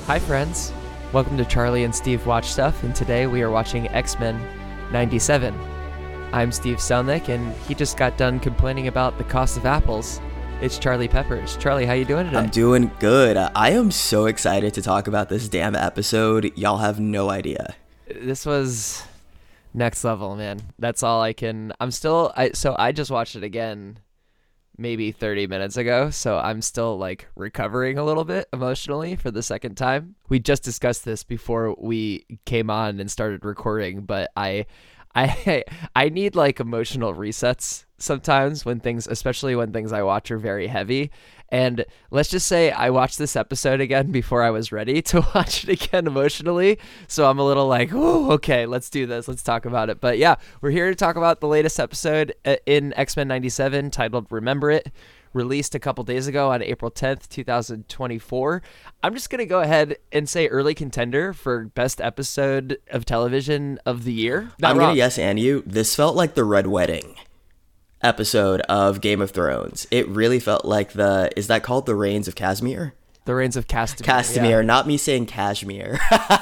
Hi friends, welcome to Charlie and Steve Watch Stuff, and today we are watching X-Men 97. I'm Steve Selnick, and he just got done complaining about the cost of apples. It's Charlie Peppers. Charlie, how you doing today? I'm doing good. I am so excited to talk about this damn episode. Y'all have no idea. This was next level, man. That's all I can... I just watched it again maybe 30 minutes ago, so I'm still like recovering a little bit emotionally for the second time. We just discussed this before we came on and started recording, but I need like emotional resets sometimes when things, especially when things I watch are very heavy. And let's just say I watched this episode again before I was ready to watch it again emotionally. So I'm a little like, oh, okay, let's do this. Let's talk about it. But yeah, we're here to talk about the latest episode in X-Men 97 titled Remember It, released a couple days ago on April 10th, 2024. I'm just going to go ahead and say early contender for best episode of television of the year. I'm going to yes and you. This felt like the Red Wedding episode of Game of Thrones. It really felt like is that called the Reigns of Castamere? The Reigns of Castamere. Castamere, yeah. Not me saying cashmere.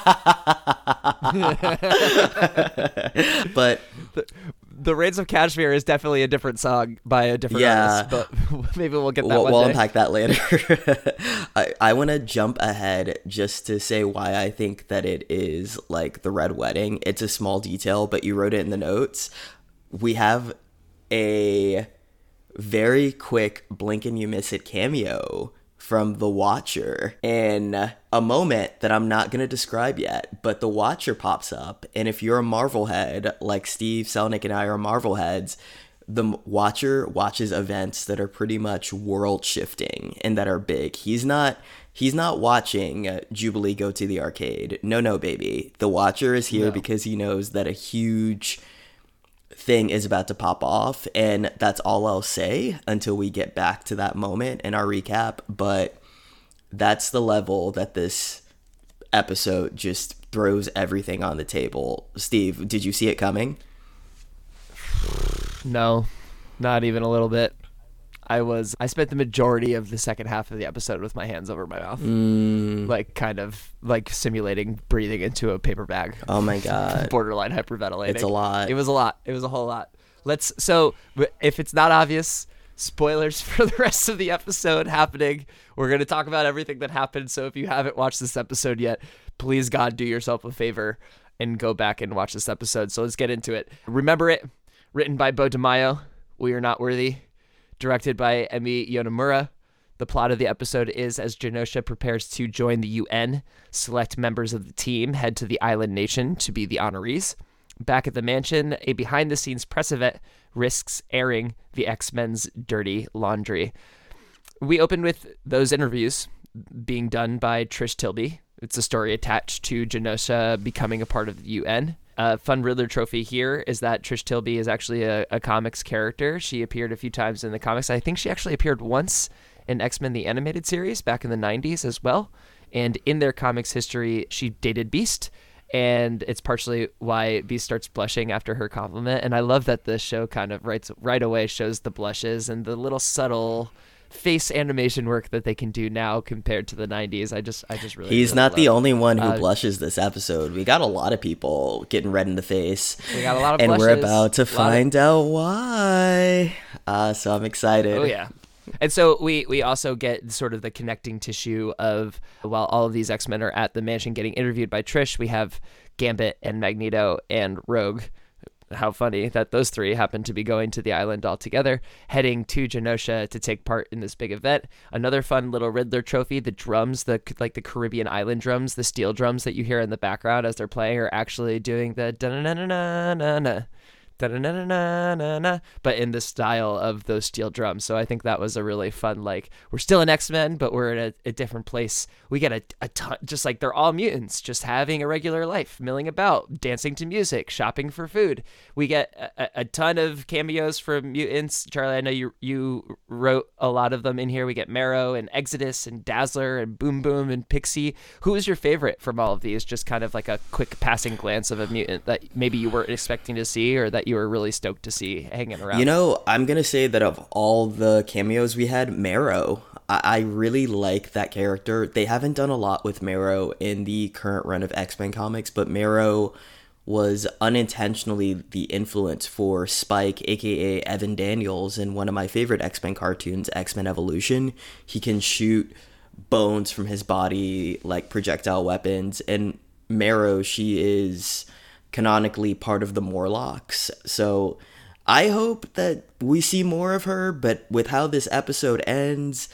But the Reigns of Castamere is definitely a different song by a different artist, but maybe we'll get that one day. We'll unpack that later. I want to jump ahead just to say why I think that it is like the Red Wedding. It's a small detail, but you wrote it in the notes. We have a very quick blink and you miss it cameo from the Watcher in a moment that I'm not going to describe yet, but the Watcher pops up, and if you're a Marvel head, like Steve Selnick and I are Marvel heads, the Watcher watches events that are pretty much world shifting and that are big. He's not watching Jubilee go to the arcade. No, baby. The Watcher is here because he knows that a huge thing is about to pop off, and that's all I'll say until we get back to that moment in our recap. But that's the level that this episode just throws everything on the table. Steve, did you see it coming? No, not even a little bit. I spent the majority of the second half of the episode with my hands over my mouth, like kind of like simulating breathing into a paper bag. Oh my God. Borderline hyperventilating. It's a lot. It was a lot. It was a whole lot. So if it's not obvious, spoilers for the rest of the episode happening. We're going to talk about everything that happened. So if you haven't watched this episode yet, please God, do yourself a favor and go back and watch this episode. So let's get into it. Remember It, written by Beau DeMaio. We Are Not Worthy. Directed by Emi Yonemura. The plot of the episode is as Genosha prepares to join the UN, select members of the team head to the island nation to be the honorees. Back at the mansion, a behind-the-scenes press event risks airing the X-Men's dirty laundry. We open with those interviews being done by Trish Tilby. It's a story attached to Genosha becoming a part of the UN. Fun Riddler trophy here is that Trish Tilby is actually a comics character. She appeared a few times in the comics. I think she actually appeared once in X-Men the Animated Series back in the 90s as well. And in their comics history, she dated Beast. And it's partially why Beast starts blushing after her compliment. And I love that the show kind of right away shows the blushes and the little subtle face animation work that they can do now compared to the 90s. I just really He's really not the only one who uh, blushes this episode. We got a lot of people getting red in the face. We got a lot of and blushes, we're about to find out why. So I'm excited. Oh yeah. And so we also get sort of the connecting tissue of, while all of these X-Men are at the mansion getting interviewed by Trish, we have Gambit and Magneto and Rogue. How funny that those three happen to be going to the island all together, heading to Genosha to take part in this big event. Another fun little Riddler trophy, the drums, the Caribbean island drums, the steel drums that you hear in the background as they're playing are actually doing the da-na-na-na-na-na-na. Da-da-na-na-na-na, but in the style of those steel drums. So I think that was a really fun, like, we're still in X-Men, but we're in a different place. We get a ton, just like they're all mutants, just having a regular life, milling about, dancing to music, shopping for food. We get a ton of cameos from mutants. Charlie, I know you wrote a lot of them in here. We get Marrow and Exodus and Dazzler and Boom Boom and Pixie. Who is your favorite from all of these? Just kind of like a quick passing glance of a mutant that maybe you weren't expecting to see or that that you were really stoked to see hanging around? You know, I'm going to say that of all the cameos we had, Marrow, I really like that character. They haven't done a lot with Marrow in the current run of X-Men comics, but Marrow was unintentionally the influence for Spike, aka Evan Daniels, in one of my favorite X-Men cartoons, X-Men Evolution. He can shoot bones from his body like projectile weapons, and Marrow, she is canonically part of the Morlocks. So I hope that we see more of her, but with how this episode ends,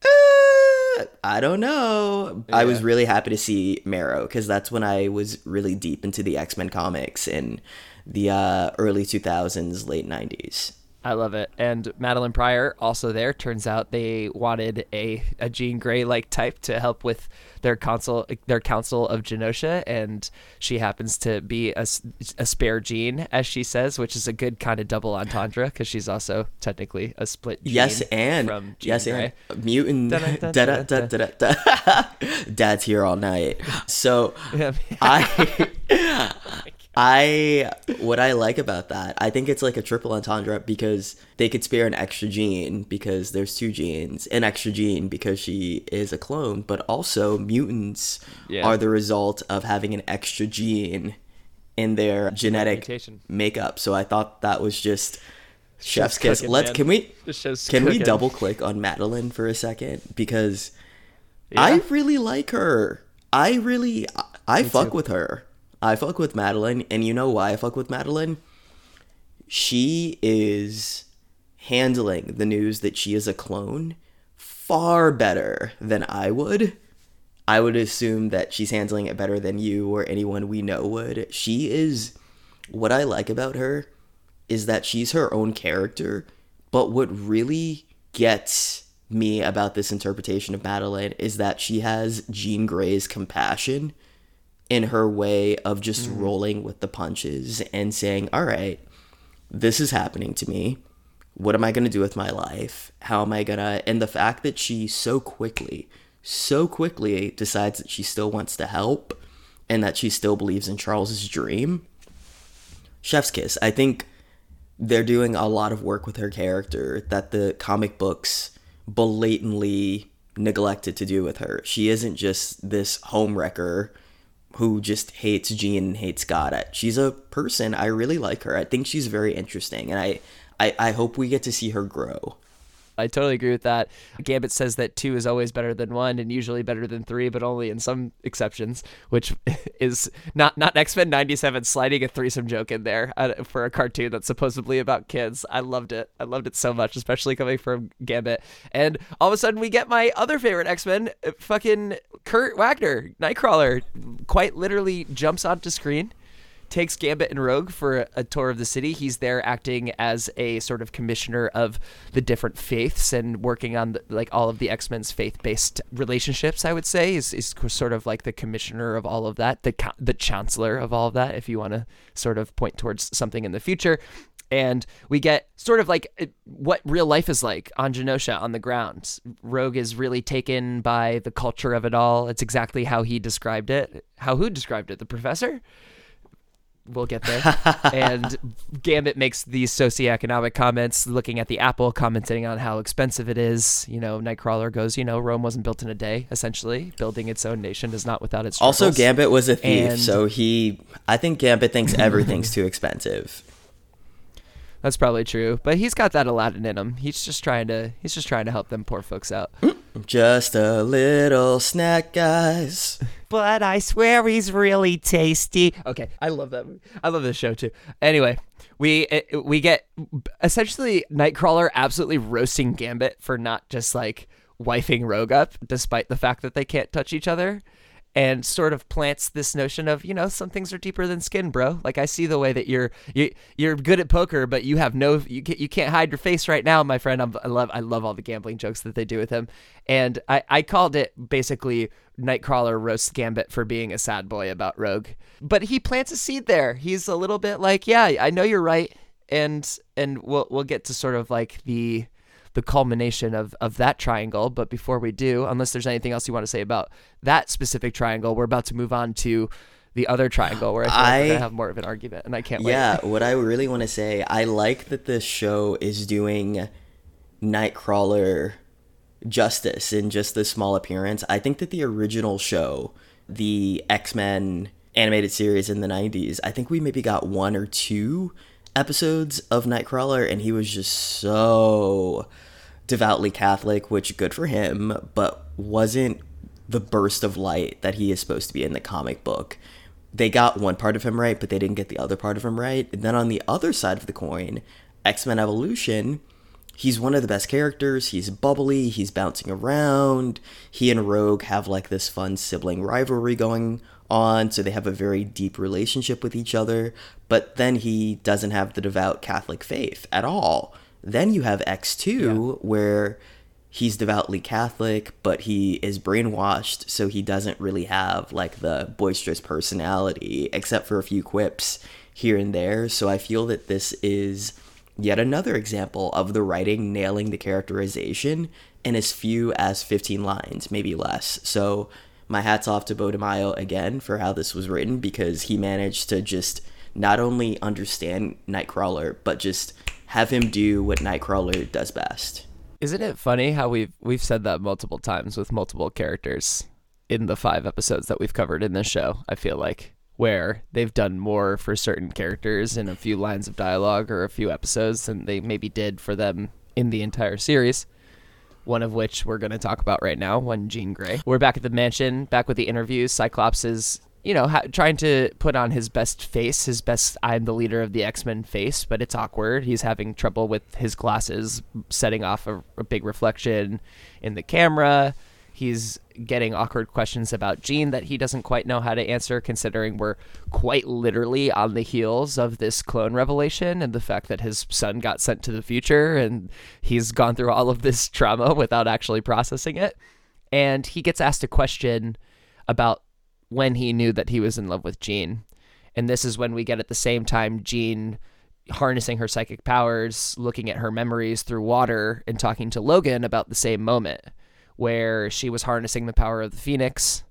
I don't know. Yeah. I was really happy to see Marrow because that's when I was really deep into the X-Men comics in the early 2000s, late 90s. I love it. And Madeline Pryor also there. Turns out they wanted a Jean Grey-like type to help with their council of Genosha, and she happens to be a spare Jean, as she says, which is a good kind of double entendre because she's also technically a split Jean. From Jean Grey. And mutant. Dad's here all night. So what I like about that, I think it's like a triple entendre because they could spare an extra Jean because there's two Jeans, an extra Jean because she is a clone, but also mutants are the result of having an extra gene in their genetic makeup. So I thought that was just chef's kiss. Can we double click on Madeline for a second, because I really like her. I fuck with her. I fuck with Madeline, and you know why I fuck with Madeline? She is handling the news that she is a clone far better than I would. I would assume that she's handling it better than you or anyone we know would. What I like about her is that she's her own character, but what really gets me about this interpretation of Madeline is that she has Jean Grey's compassion in her way of just rolling with the punches and saying, all right, this is happening to me. What am I going to do with my life? How am I going to... And the fact that she so quickly decides that she still wants to help and that she still believes in Charles's dream. Chef's kiss. I think they're doing a lot of work with her character that the comic books blatantly neglected to do with her. She isn't just this homewrecker who just hates Jean and hates God. She's a person. I really like her. I think she's very interesting, and I hope we get to see her grow. I totally agree with that. Gambit says that 2 is always better than 1 and usually better than 3, but only in some exceptions, which is not X-Men 97 sliding a threesome joke in there for a cartoon that's supposedly about kids. I loved it. I loved it so much, especially coming from Gambit. And all of a sudden we get my other favorite X-Men, fucking Kurt Wagner, Nightcrawler, quite literally jumps onto screen, takes Gambit and Rogue for a tour of the city. He's there acting as a sort of commissioner of the different faiths and working on all of the X-Men's faith-based relationships, I would say. He's sort of like the commissioner of all of that, the chancellor of all of that, if you want to sort of point towards something in the future. And we get sort of like what real life is like on Genosha on the ground. Rogue is really taken by the culture of it all. It's exactly how he described it. Who described it? The professor? We'll get there. And Gambit makes these socioeconomic comments, looking at the apple, commenting on how expensive it is. Nightcrawler goes, Rome wasn't built in a day, essentially. Building its own nation is not without its struggles. Also, Gambit was a thief, so I think Gambit thinks everything's too expensive. That's probably true, but he's got that Aladdin in him. He's just trying to help them poor folks out. Just a little snack, guys. But I swear he's really tasty. Okay, I love that movie. I love this show too. Anyway, we get essentially Nightcrawler absolutely roasting Gambit for not just like wifing Rogue up, despite the fact that they can't touch each other. And sort of plants this notion of, some things are deeper than skin, bro. Like, I see the way that you're good at poker, but you have you can't hide your face right now, my friend. I love all the gambling jokes that they do with him. And I called it basically Nightcrawler roasts Gambit for being a sad boy about Rogue. But he plants a seed there. He's a little bit like, yeah, I know you're right. And we'll get to sort of like the culmination of that triangle. But before we do, unless there's anything else you want to say about that specific triangle, we're about to move on to the other triangle where I feel like we're gonna have more of an argument, and I can't wait. Yeah, what I really want to say, I like that this show is doing Nightcrawler justice in just this small appearance. I think that the original show, the X-Men animated series in the 90s, I think we maybe got 1 or 2 episodes of Nightcrawler, and he was just so devoutly Catholic, which good for him, but wasn't the burst of light that he is supposed to be in the comic book. They got one part of him right, but they didn't get the other part of him right. And then on the other side of the coin, X-Men Evolution, he's one of the best characters. He's bubbly, he's bouncing around. He and Rogue have like this fun sibling rivalry going on, so they have a very deep relationship with each other. But then he doesn't have the devout Catholic faith at all. Then you have X2, where he's devoutly Catholic, but he is brainwashed, so he doesn't really have like the boisterous personality, except for a few quips here and there. So I feel that this is yet another example of the writing nailing the characterization in as few as 15 lines, maybe less. So my hat's off to Beau DeMaio again for how this was written, because he managed to just not only understand Nightcrawler, but just have him do what Nightcrawler does best. Isn't it funny how we've said that multiple times with multiple characters in the 5 episodes that we've covered in this show, I feel like, where they've done more for certain characters in a few lines of dialogue or a few episodes than they maybe did for them in the entire series. One of which we're going to talk about right now, one Jean Grey. We're back at the mansion, back with the interviews. Cyclops is, trying to put on his best face, his best I'm the leader of the X-Men face, but it's awkward. He's having trouble with his glasses setting off a big reflection in the camera. He's getting awkward questions about Jean that he doesn't quite know how to answer, considering we're quite literally on the heels of this clone revelation and the fact that his son got sent to the future and he's gone through all of this trauma without actually processing it. And he gets asked a question about when he knew that he was in love with Jean. And this is when we get at the same time Jean harnessing her psychic powers, looking at her memories through water, and talking to Logan about the same moment where she was harnessing the power of the Phoenix.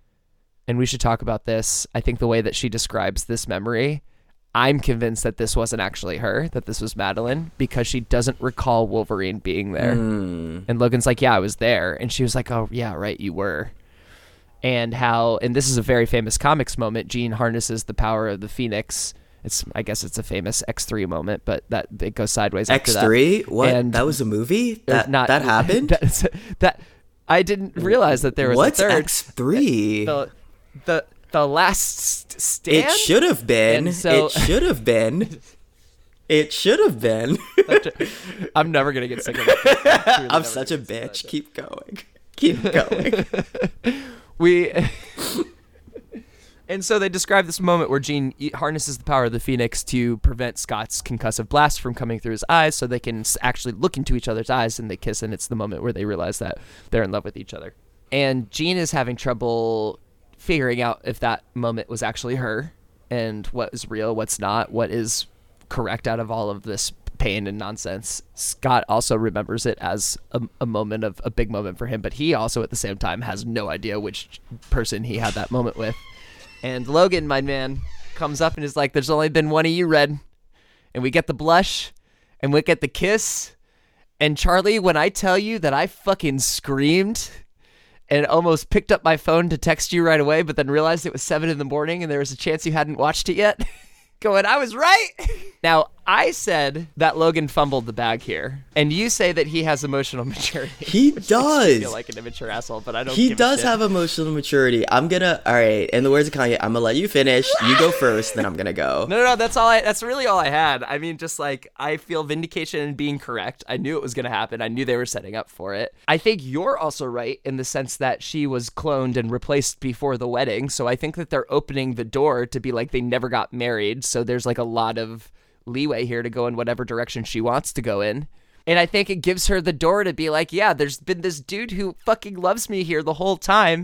And we should talk about this. I think the way that she describes this memory, I'm convinced that this wasn't actually her, that this was Madeline, because she doesn't recall Wolverine being there. And Logan's like, yeah, I was there. And she was like, oh, yeah, right, you were. And this is a very famous comics moment, Jean harnesses the power of the Phoenix. I guess it's a famous X3 moment, but that it goes sideways after that. X3? What? And that was a movie? That happened? I didn't realize that there was What's a third. X3? The Last Stand? It should have been. It should have been. It should have been. I'm never going to get sick of it. I'm such a bitch. Keep going. Keep going. And so they describe this moment where Jean harnesses the power of the Phoenix to prevent Scott's concussive blast from coming through his eyes, so they can actually look into each other's eyes, and they kiss, and it's the moment where they realize that they're in love with each other. And Jean is having trouble figuring out if that moment was actually her, and what is real, what's not, what is correct out of all of this pain and nonsense. Scott also remembers it as a moment of a big moment for him, but he also at the same time has no idea which person he had that moment with. And Logan, my man, comes up and is like, there's only been one of you, Red. And we get the blush, and we get the kiss. And Charlie, when I tell you that I fucking screamed and almost picked up my phone to text you right away, but then realized it was 7 a.m. and there was a chance you hadn't watched it yet, going, I was right. Now, I said that Logan fumbled the bag here, and you say that he has emotional maturity. He does. Makes me feel like an immature asshole, but I don't. He does have emotional maturity. All right. In the words of Kanye, I'm gonna let you finish. You go first, then I'm gonna go. No. That's really all I had. I mean, just like I feel vindication in being correct. I knew it was gonna happen. I knew they were setting up for it. I think you're also right in the sense that she was cloned and replaced before the wedding. So I think that they're opening the door to be like they never got married. So there's like a lot of leeway here to go in whatever direction she wants to go in. And I think it gives her the door to be like, yeah, there's been this dude who fucking loves me here the whole time,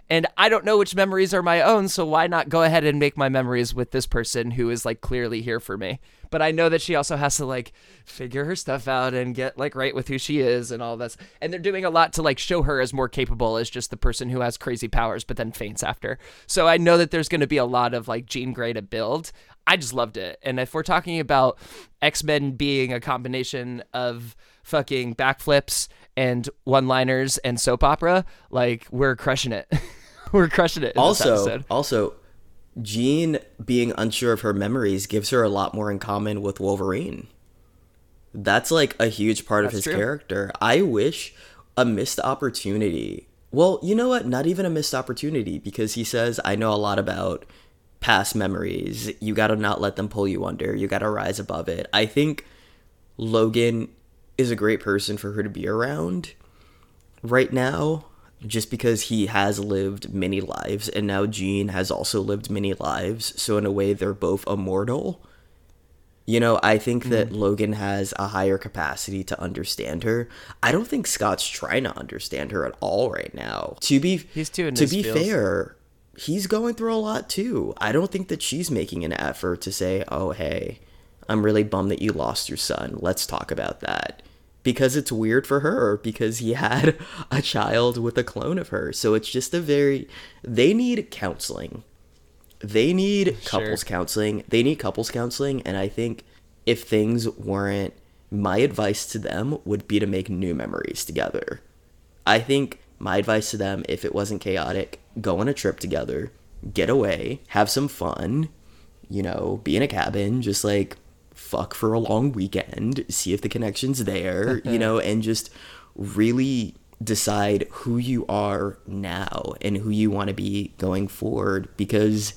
And I don't know which memories are my own, so why not go ahead and make my memories with this person who is like clearly here for me? But I know that she also has to like figure her stuff out and get like right with who she is and all this. And they're doing a lot to like show her as more capable as just the person who has crazy powers but then faints after. So I know that there's going to be a lot of like Jean Grey to build. I just loved it. And if we're talking about X-Men being a combination of fucking backflips and one-liners and soap opera, like we're crushing it. We're crushing it in this episode. Also, Jean being unsure of her memories gives her a lot more in common with Wolverine. That's like a huge part of his character. I wish a missed opportunity. Well, you know what? Not even a missed opportunity, because he says, I know a lot about past memories. You got to not let them pull you under. You got to rise above it. I think Logan is a great person for her to be around right now, just because he has lived many lives, and now Jean has also lived many lives. So in a way, they're both immortal. You know, I think that Logan has a higher capacity to understand her. I don't think Scott's trying to understand her at all right now. To be fair, he's going through a lot too. I don't think that she's making an effort to say, oh, hey, I'm really bummed that you lost your son. Let's talk about that. Because it's weird for her, because he had a child with a clone of her. So it's just they need counseling. They need couples counseling. They need couples counseling. And I think if things weren't, my advice to them would be to make new memories together. I think my advice to them, if it wasn't chaotic, go on a trip together, get away, have some fun, you know, be in a cabin, just like fuck for a long weekend, see if the connection's there, you know, and just really decide who you are now and who you want to be going forward, because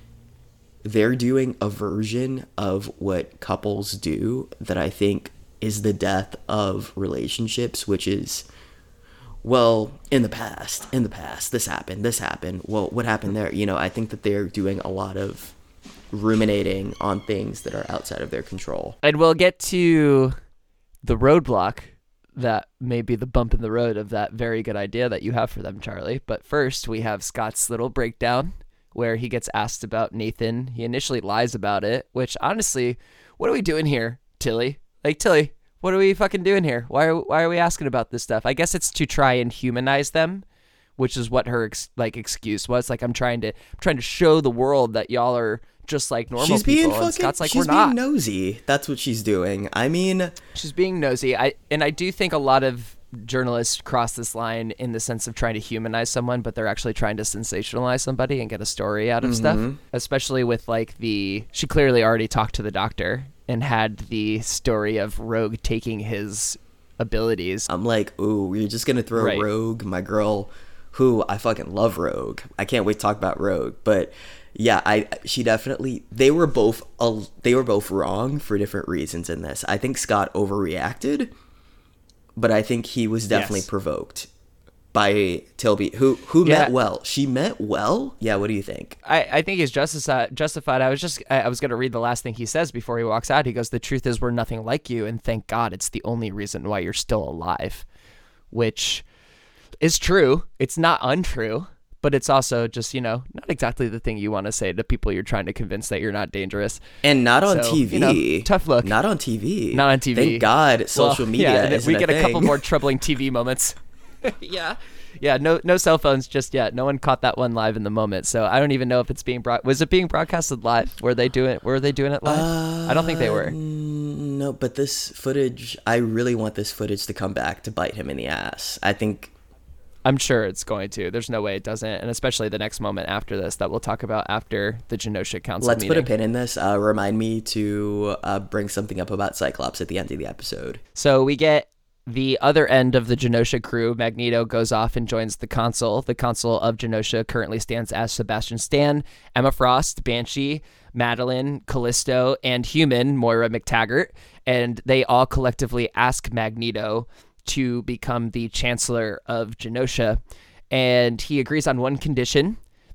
they're doing a version of what couples do that I think is the death of relationships, which is, well, in the past, this happened. Well, what happened there? You know, I think that they're doing a lot of ruminating on things that are outside of their control. And we'll get to the roadblock that may be the bump in the road of that very good idea that you have for them, Charlie. But first, we have Scott's little breakdown where he gets asked about Nathan. He initially lies about it, which honestly, what are we doing here, Tilly? Like, Tilly, what are we fucking doing here? Why are we asking about this stuff? I guess it's to try and humanize them, which is what her excuse was. Like, I'm trying to show the world that y'all are just like normal people. And Scott's like, we're not. She's being nosy. That's what she's doing. I mean, she's being nosy. I do think a lot of journalists cross this line in the sense of trying to humanize someone, but they're actually trying to sensationalize somebody and get a story out of stuff. Especially with like she clearly already talked to the doctor and had the story of Rogue taking his abilities. I'm like, ooh, you're just gonna throw Rogue, my girl, who I fucking love Rogue. I can't wait to talk about Rogue, but yeah, she definitely, they were both wrong for different reasons in this. I think Scott overreacted, but I think he was definitely provoked by Tilby, who meant well. She meant well. Yeah, what do you think? I think he's justified. I was going to read the last thing he says before he walks out. He goes, "The truth is we're nothing like you, and thank God it's the only reason why you're still alive," which is true. It's not untrue. But it's also just, you know, not exactly the thing you want to say to people you're trying to convince that you're not dangerous. And not on TV. You know, tough look. Not on TV. Not on TV. Thank God social media isn't we get a a couple more troubling TV moments. Yeah, no cell phones just yet. No one caught that one live in the moment. So I don't even know if it's being was it being broadcasted live? Were they doing it live? I don't think they were. No, but this footage, I really want this footage to come back to bite him in the ass. I'm sure it's going to. There's no way it doesn't, and especially the next moment after this that we'll talk about after the Genosha Council meeting. Let's put a pin in this. Remind me to bring something up about Cyclops at the end of the episode. So we get the other end of the Genosha crew. Magneto goes off and joins the Consul. The Consul of Genosha currently stands as Sebastian Stan, Emma Frost, Banshee, Madeline, Callisto, and Human, Moira McTaggart, and they all collectively ask Magneto to become the Chancellor of Genosha, and he agrees on one condition,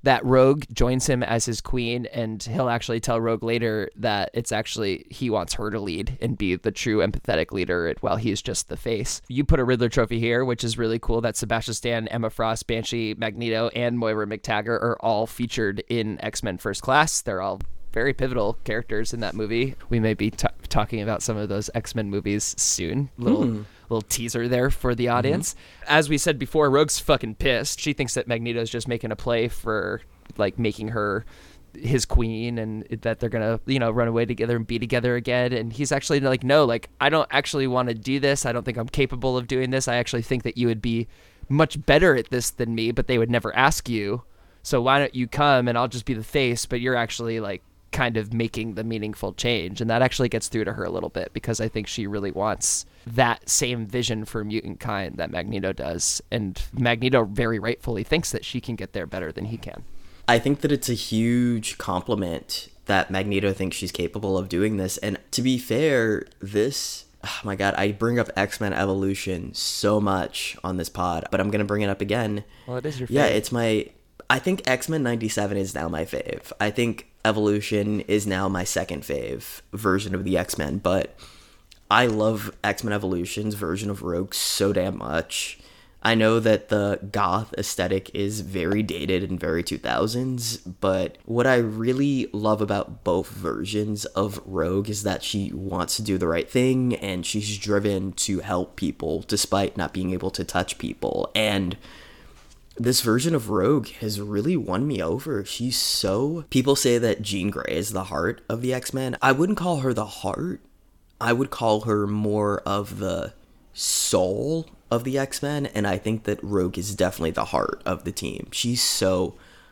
that Rogue joins him as his queen, and he'll actually tell Rogue later that it's actually he wants her to lead and be the true empathetic leader while he's just the face. You put a Riddler trophy here, which is really cool, that Sebastian Stan, Emma Frost, Banshee, Magneto, and Moira McTaggart are all featured in X-Men First Class. They're all very pivotal characters in that movie. We may be talking about some of those X-Men movies soon. Little teaser there for the audience. As we said before, Rogue's fucking pissed. She thinks that Magneto's just making a play for like making her his queen, and that they're gonna, you know, run away together and be together again. And he's actually like, no, like, I don't actually want to do this. I don't think I'm capable of doing this. I actually think that you would be much better at this than me, but they would never ask you. So why don't you come and I'll just be the face, but you're actually like kind of making the meaningful change. And that actually gets through to her a little bit, because I think she really wants that same vision for mutant kind that Magneto does. And Magneto very rightfully thinks that she can get there better than he can. I think that it's a huge compliment that Magneto thinks she's capable of doing this. And to be fair, this, oh my God, I bring up X-Men Evolution so much on this pod, but I'm going to bring it up again. Well, it is your fave. Yeah, it's I think X-Men 97 is now my fave. I think Evolution is now my second fave version of the X-Men, but I love X-Men Evolution's version of Rogue so damn much. I know that the goth aesthetic is very dated and very 2000s, but what I really love about both versions of Rogue is that she wants to do the right thing, and she's driven to help people despite not being able to touch people. And this version of Rogue has really won me over. She's so... People say that Jean Grey is the heart of the X-Men. I wouldn't call her the heart. I would call her more of the soul of the X-Men, and I think that Rogue is definitely the heart of the team. She's so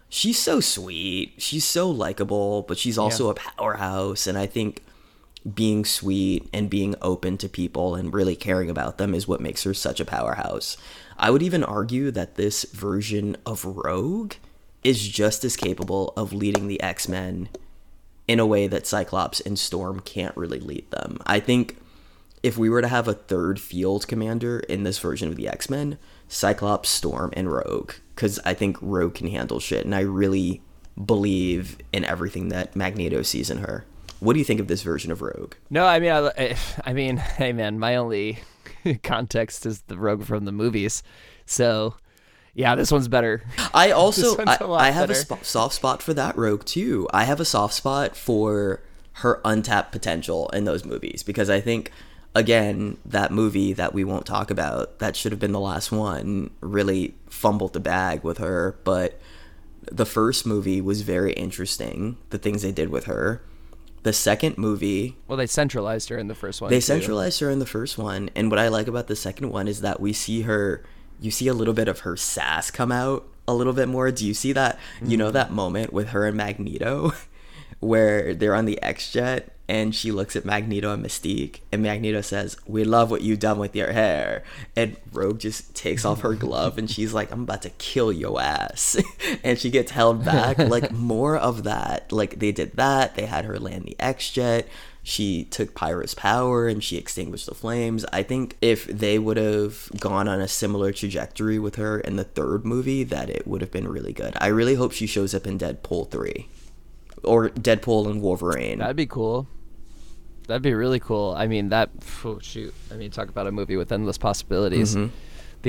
sweet. She's so likable, but she's also a powerhouse, and I think being sweet and being open to people and really caring about them is what makes her such a powerhouse. I would even argue that this version of Rogue is just as capable of leading the X-Men in a way that Cyclops and Storm can't really lead them. I think if we were to have a third field commander in this version of the X-Men, Cyclops, Storm, and Rogue, because I think Rogue can handle shit, and I really believe in everything that Magneto sees in her. What do you think of this version of Rogue? No, I mean, hey man, my only context is the Rogue from the movies, so yeah, this one's better. I also I have better. a soft spot for that Rogue too. I have a soft spot for her untapped potential in those movies, because I think, again, that movie that we won't talk about, that should have been the last one, really fumbled the bag with her. But the first movie was very interesting, the things they did with her. The second movie... Well, they centralized her in the first one, centralized her in the first one, and what I like about the second one is that we see her... You see a little bit of her sass come out a little bit more. Do you see that? You know that moment with her and Magneto where they're on the X-Jet and she looks at Magneto and Mystique, and Magneto says, "We love what you've done with your hair." And Rogue just takes off her glove and she's like, "I'm about to kill your ass." And she gets held back. Like, more of that. Like, they did that. They had her land the X-Jet. She took Pyro's power and she extinguished the flames. I think if they would have gone on a similar trajectory with her in the third movie, that it would have been really good. I really hope she shows up in Deadpool 3. Or Deadpool and Wolverine. That'd be cool. That'd be really cool. I mean, talk about a movie with endless possibilities. Mm-hmm. The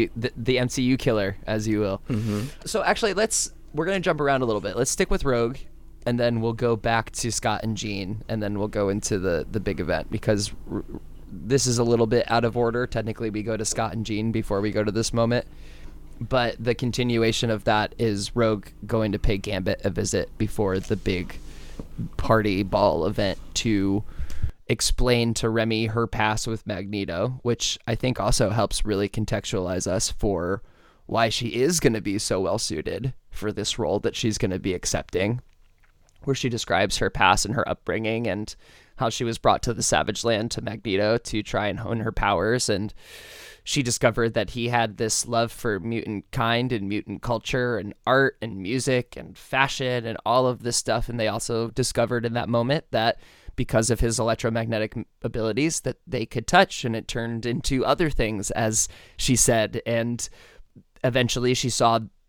MCU killer, as you will. Mm-hmm. So actually, we're going to jump around a little bit. Let's stick with Rogue, and then we'll go back to Scott and Jean, and then we'll go into the big event, because this is a little bit out of order. Technically, we go to Scott and Jean before we go to this moment. But the continuation of that is Rogue going to pay Gambit a visit before the big party ball event to explain to Remy her past with Magneto, which I think also helps really contextualize us for why she is going to be so well suited for this role that she's going to be accepting, where she describes her past and her upbringing and how she was brought to the Savage Land to Magneto to try and hone her powers. And she discovered that he had this love for mutant kind and mutant culture and art and music and fashion and all of this stuff. And they also discovered in that moment that because of his electromagnetic abilities that they could touch, and it turned into other things, as she said. And eventually she saw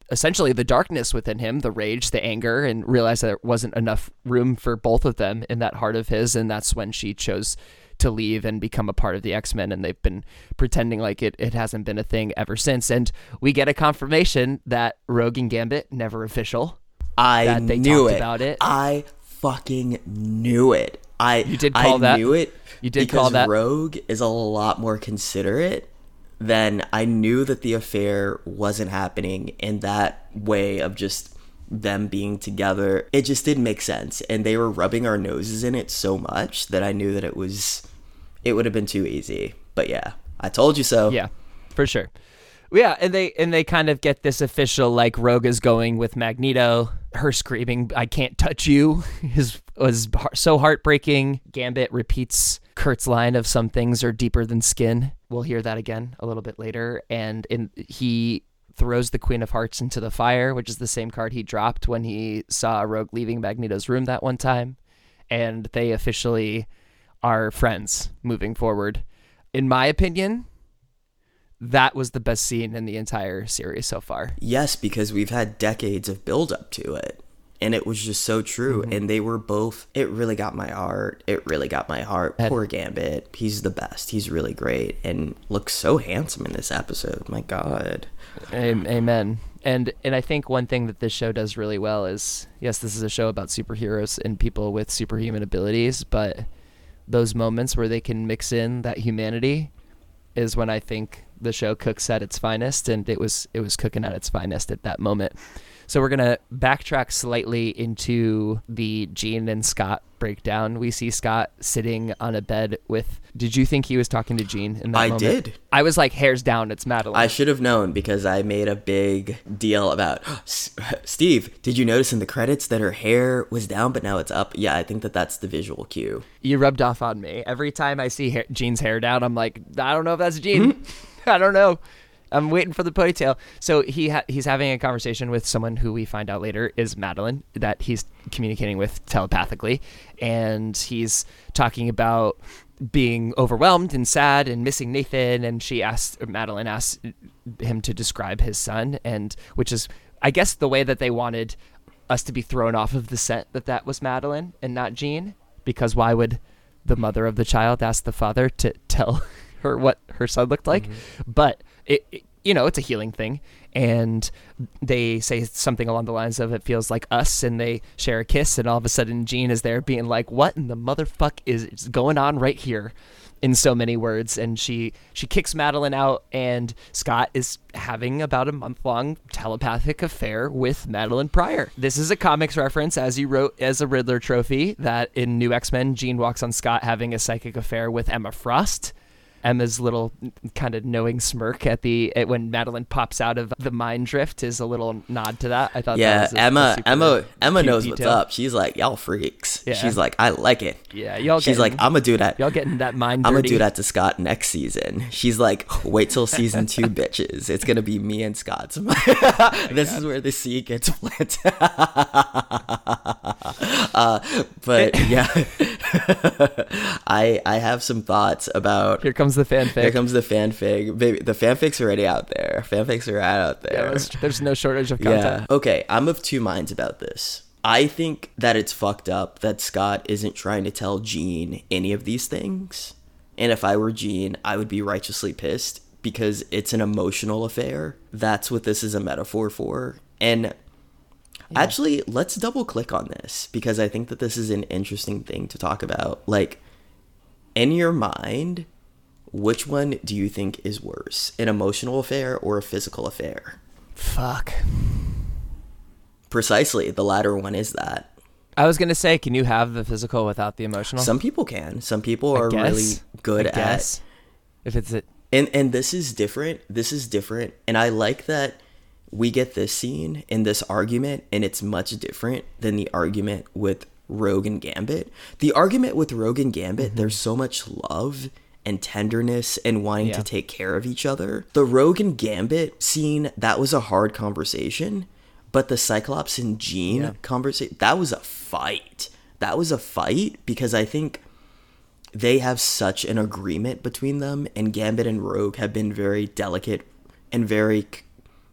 essentially the darkness within him, the rage, the anger, and realized that there wasn't enough room for both of them in that heart of his. And that's when she chose to leave and become a part of the X-Men. And they've been pretending like it hasn't been a thing ever since. And we get a confirmation that Rogue and Gambit never official. I knew it. About it. I fucking knew it. You did call that? I knew it. You did because call that? Rogue is a lot more considerate. Then I knew that the affair wasn't happening in that way of just them being together. It just didn't make sense, and they were rubbing our noses in it so much that I knew that it would have been too easy. But yeah, I told you so. Yeah, for sure. Yeah, and they kind of get this official, like, Rogue is going with Magneto. Her screaming, "I can't touch you," was so heartbreaking. Gambit repeats Kurt's line of "some things are deeper than skin." We'll hear that again a little bit later. And he throws the Queen of Hearts into the fire, which is the same card he dropped when he saw Rogue leaving Magneto's room that one time. And they officially are friends moving forward. In my opinion, that was the best scene in the entire series so far. Yes, because we've had decades of build up to it. And it was just so true. Mm-hmm. And they were both, it really got my heart. Poor Gambit. He's the best. He's really great. And looks so handsome in this episode. My God. Amen. And I think one thing that this show does really well is, yes, this is a show about superheroes and people with superhuman abilities, but those moments where they can mix in that humanity is when I think the show cooks at its finest, and it was cooking at its finest at that moment. So we're going to backtrack slightly into the Jean and Scott breakdown. We see Scott sitting on a bed with... Did you think he was talking to Jean in that moment? I did. I was like, hairs down, it's Madeline. I should have known because I made a big deal about... Steve, did you notice in the credits that her hair was down but now it's up? Yeah, I think that's the visual cue. You rubbed off on me. Every time I see Jean's hair down, I'm like, I don't know if that's Jean. Mm-hmm. I don't know. I'm waiting for the ponytail. So he's having a conversation with someone who we find out later is Madeline, that he's communicating with telepathically. And he's talking about being overwhelmed and sad and missing Nathan. And Madeline asks him to describe his son, and which is, I guess, the way that they wanted us to be thrown off of the scent that was Madeline and not Jean. Because why would the mother of the child ask the father to tell her what her son looked like? Mm-hmm. But it's a healing thing. And they say something along the lines of, it feels like us, and they share a kiss, and all of a sudden Jean is there being like, what in the motherfuck is going on right here, in so many words. And she kicks Madeline out, and Scott is having about a month-long telepathic affair with Madeline Pryor. This is a comics reference, as you wrote as a Riddler trophy, that in New X-Men, Jean walks on Scott having a psychic affair with Emma Frost. Emma's little kind of knowing smirk when Madeline pops out of the mind drift is a little nod to that. I thought that was Emma knows what's up. She's like, y'all freaks. Yeah. She's like, I like it. Yeah, she's like, I'm gonna do that. Y'all getting that mind dirty. I'm gonna do that to Scott next season. She's like, wait till season 2, bitches. It's gonna be me and Scott. This is where the seed gets planted. But yeah, I have some thoughts about. Here comes the fanfic. Here comes the fanfic. Baby, the fanfic's already out there. Fanfics are out there. Yeah, there's no shortage of content. Yeah. Okay, I'm of two minds about this. I think that it's fucked up that Scott isn't trying to tell Jean any of these things. And if I were Jean, I would be righteously pissed because it's an emotional affair. That's what this is a metaphor for. And actually, let's double click on this because I think that this is an interesting thing to talk about. Like, in your mind, which one do you think is worse? An emotional affair or a physical affair? Fuck. Precisely. The latter one is that. I was going to say, can you have the physical without the emotional? Some people can. Some people are really good at. If it's it. And this is different. This is different. And I like that we get this scene in this argument, and it's much different than the argument with Rogue and Gambit. The argument with Rogue and Gambit, there's so much love and tenderness and wanting to take care of each other. The Rogue and Gambit scene, that was a hard conversation, but the Cyclops and Jean conversation, that was a fight. That was a fight because I think they have such an agreement between them, and Gambit and Rogue have been very delicate and very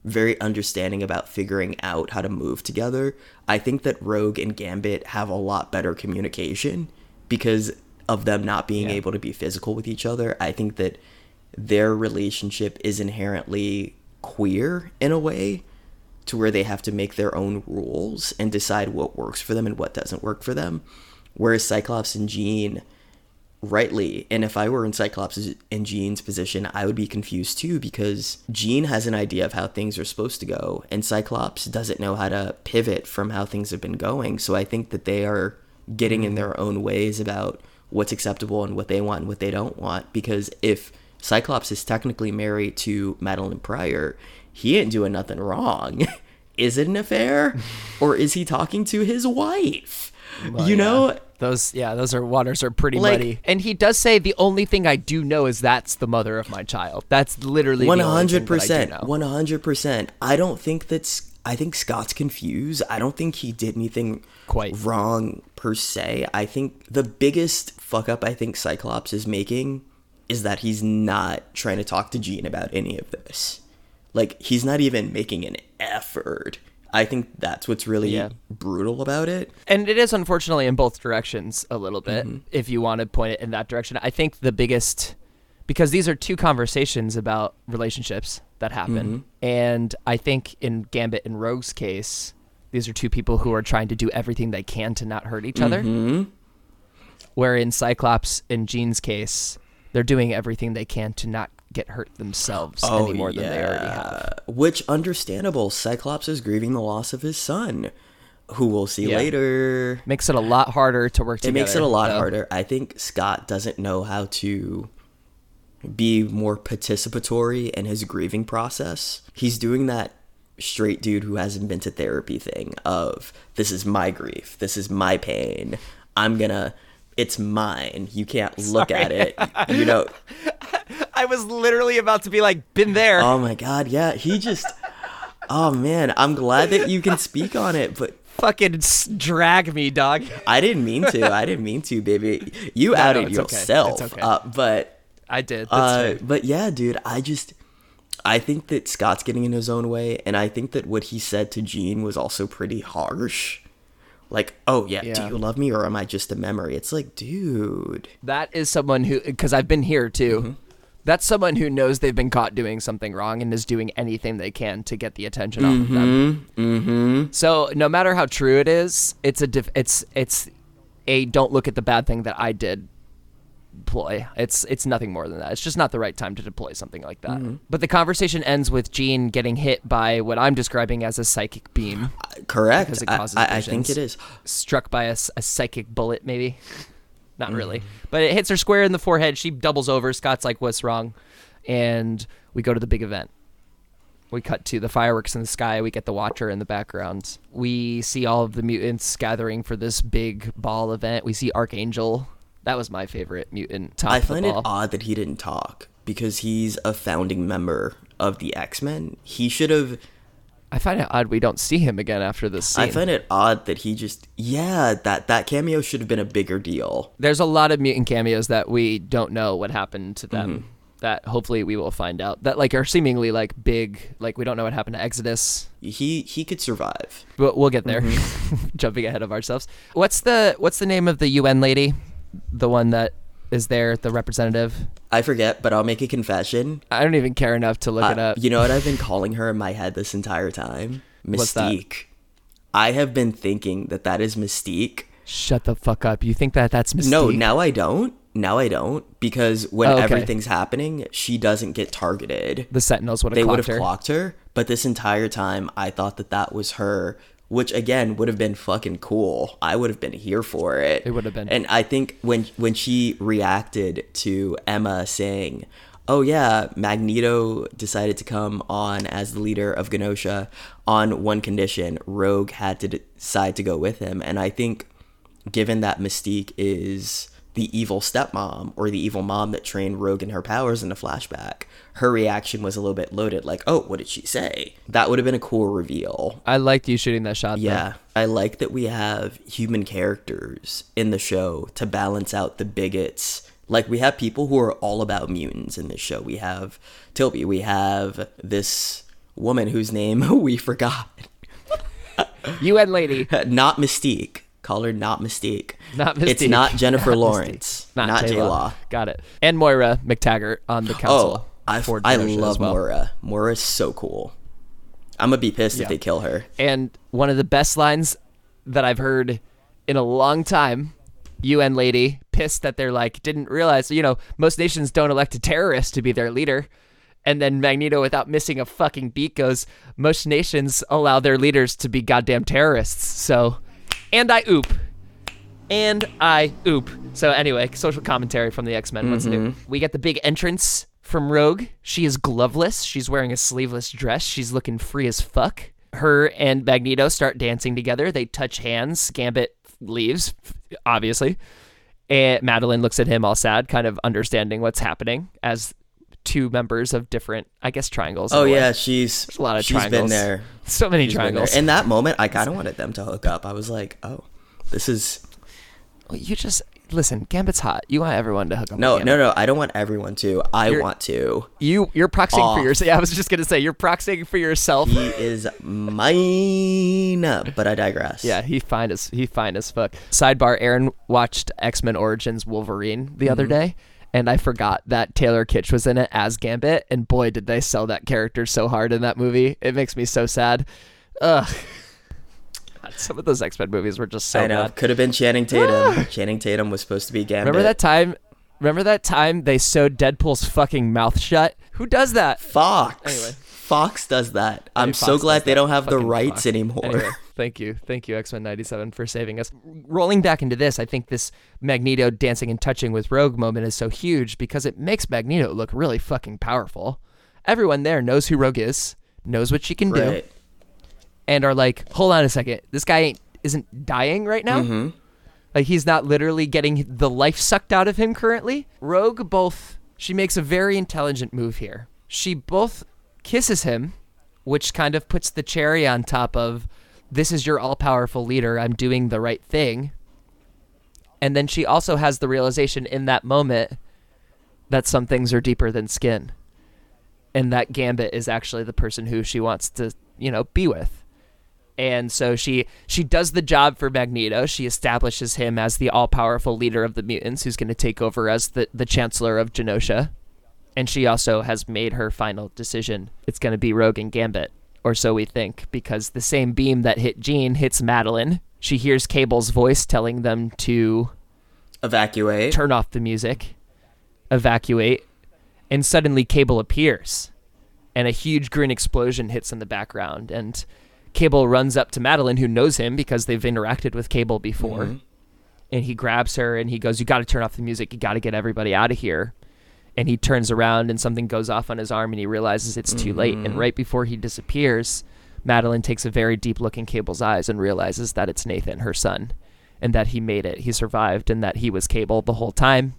very understanding about figuring out how to move together. I think that Rogue and Gambit have a lot better communication because of them not being able to be physical with each other. I think that their relationship is inherently queer in a way, to where they have to make their own rules and decide what works for them and what doesn't work for them. Whereas Cyclops and Jean, rightly, and if I were in Cyclops and Jean's position, I would be confused too, because Jean has an idea of how things are supposed to go, and Cyclops doesn't know how to pivot from how things have been going. So I think that they are getting in their own ways about what's acceptable and what they want and what they don't want. Because if Cyclops is technically married to Madeline Pryor, he ain't doing nothing wrong. Is it an affair? Or is he talking to his wife? Well, you know? Those waters are pretty muddy. And he does say, the only thing I do know is that's the mother of my child. That's literally 100%. 100%. I think Scott's confused. I don't think he did anything wrong per se. I think the biggest fuck up I think Cyclops is making is that he's not trying to talk to Jean about any of this. Like, he's not even making an effort. I think that's what's really brutal about it. And it is, unfortunately, in both directions a little bit, if you want to point it in that direction. I think the biggest, because these are two conversations about relationships that happen. And I think in Gambit and Rogue's case, these are two people who are trying to do everything they can to not hurt each other. Where in Cyclops and Jean's case, they're doing everything they can to not get hurt themselves any more than they already have. Which, understandable. Cyclops is grieving the loss of his son, who we'll see later. Makes it a lot harder to work together. It makes it a lot harder. I think Scott doesn't know how to be more participatory in his grieving process. He's doing that straight dude who hasn't been to therapy thing of, this is my grief, this is my pain, it's mine, you can't look at it, you know. I was literally about to be like, been there. Oh my god, yeah, he just, oh man, I'm glad that you can speak on it, but fucking drag me, dog. I didn't mean to, baby. You outed yourself. Okay. It's okay. But I did. But yeah, dude, I think that Scott's getting in his own way, and I think that what he said to Jean was also pretty harsh. Like, oh yeah, do you love me or am I just a memory? It's like, dude. That is someone who, because I've been here too, that's someone who knows they've been caught doing something wrong and is doing anything they can to get the attention off of them. So no matter how true it is, it's a don't look at the bad thing that I did ploy. It's nothing more than that. It's just not the right time to deploy something like that. But the conversation ends with Jean getting hit by what I'm describing as a psychic beam. Correct. Because it causes I think it is. Struck by a psychic bullet, maybe. Not really. But it hits her square in the forehead. She doubles over. Scott's like, what's wrong? And we go to the big event. We cut to the fireworks in the sky. We get the Watcher in the background. We see all of the mutants gathering for this big ball event. We see Archangel. That was my favorite mutant. I find it odd that he didn't talk because he's a founding member of the X-Men. He should have... I find it odd we don't see him again after this scene. I find it odd that he just... Yeah, that cameo should have been a bigger deal. There's a lot of mutant cameos that we don't know what happened to them. That hopefully we will find out. That like are seemingly like big... Like we don't know what happened to Exodus. He could survive. But we'll get there. Jumping ahead of ourselves. What's the name of the UN lady? The one that is there, the representative? I forget, but I'll make a confession. I don't even care enough to look it up. You know what I've been calling her in my head this entire time? Mystique. What's that? I have been thinking that is Mystique. Shut the fuck up. You think that's Mystique? No, now I don't. Because when everything's happening, she doesn't get targeted. The Sentinels would have clocked her. But this entire time, I thought that was her. Which, again, would have been fucking cool. I would have been here for it. It would have been. And I think when she reacted to Emma saying, oh, yeah, Magneto decided to come on as the leader of Genosha on one condition. Rogue had to decide to go with him. And I think given that Mystique is the evil stepmom or the evil mom that trained Rogue in her powers in a flashback, her reaction was a little bit loaded, like, oh, what did she say? That would have been a cool reveal. I liked you shooting that shot, yeah, though. I like that we have human characters in the show to balance out the bigots. Like, we have people who are all about mutants in this show. We have Tilby. We have this woman whose name we forgot. UN lady. Not Mystique. Call her not Mystique. Not Mystique. It's not Jennifer Not Lawrence. Mystique. Not J-Law. Got it. And Moira McTaggart on the council. I for I Genosha love as well. Moira. Moira's so cool. I'm going to be pissed Yeah. if they kill her. And one of the best lines that I've heard in a long time, UN lady, pissed that they're like, didn't realize, most nations don't elect a terrorist to be their leader. And then Magneto, without missing a fucking beat, goes, most nations allow their leaders to be goddamn terrorists. So, and I oop. So anyway, social commentary from the X-Men. What's new? We get the big entrance from Rogue. She is gloveless. She's wearing a sleeveless dress. She's looking free as fuck. Her and Magneto start dancing together. They touch hands. Gambit leaves, obviously. And Madeline looks at him all sad, kind of understanding what's happening as two members of different, I guess, triangles. Oh, in a way. yeah, she's a lot of she's triangles. been there. So many She's been there. triangles. In that moment, I kind of wanted them to hook up. I was like, oh, this is... Well, you just listen. Gambit's hot. You want everyone to hook up. No, with Gambit. I don't want everyone to. I want to. You're proxying Off. for yourself. Yeah, I was just gonna say you're proxying for yourself. He is mine. But I digress. Yeah, he fine as fuck. Sidebar: Aaron watched X-Men Origins Wolverine the other day, and I forgot that Taylor Kitsch was in it as Gambit, and boy, did they sell that character so hard in that movie. It makes me so sad. Ugh. God, some of those X-Men movies were just so I know. bad. Could have been Channing Tatum. Channing Tatum was supposed to be Gambit. Remember that time they sewed Deadpool's fucking mouth shut? Who does that? Fox. Anyway. Fox does that. I'm Maybe so Fox glad does they that. don't have the Fucking rights Fox. anymore. Anyway, thank you, X-Men 97 for saving us. Rolling back into this, I think this Magneto dancing and touching with Rogue moment is so huge because it makes Magneto look really fucking powerful. Everyone there knows who Rogue is, knows what she can do, Right. and are like, hold on a second, this guy isn't dying right now? Mm-hmm. Like, he's not literally getting the life sucked out of him currently? Rogue she makes a very intelligent move here. She both kisses him, which kind of puts the cherry on top of, this is your all-powerful leader, I'm doing the right thing. And then she also has the realization in that moment that some things are deeper than skin. And that Gambit is actually the person who she wants to, be with. And so she does the job for Magneto. She establishes him as the all-powerful leader of the mutants who's going to take over as the Chancellor of Genosha. And she also has made her final decision. It's going to be Rogue and Gambit, or so we think, because the same beam that hit Jean hits Madeline. She hears Cable's voice telling them to Evacuate. turn off the music, evacuate, and suddenly Cable appears, and a huge green explosion hits in the background, and Cable runs up to Madeline, who knows him because they've interacted with Cable before, and he grabs her and he goes, you got to turn off the music, you got to get everybody out of here. And he turns around and something goes off on his arm and he realizes it's too late. And right before he disappears, Madeline takes a very deep look in Cable's eyes and realizes that it's Nathan, her son, and that he made it. He survived and that he was Cable the whole time.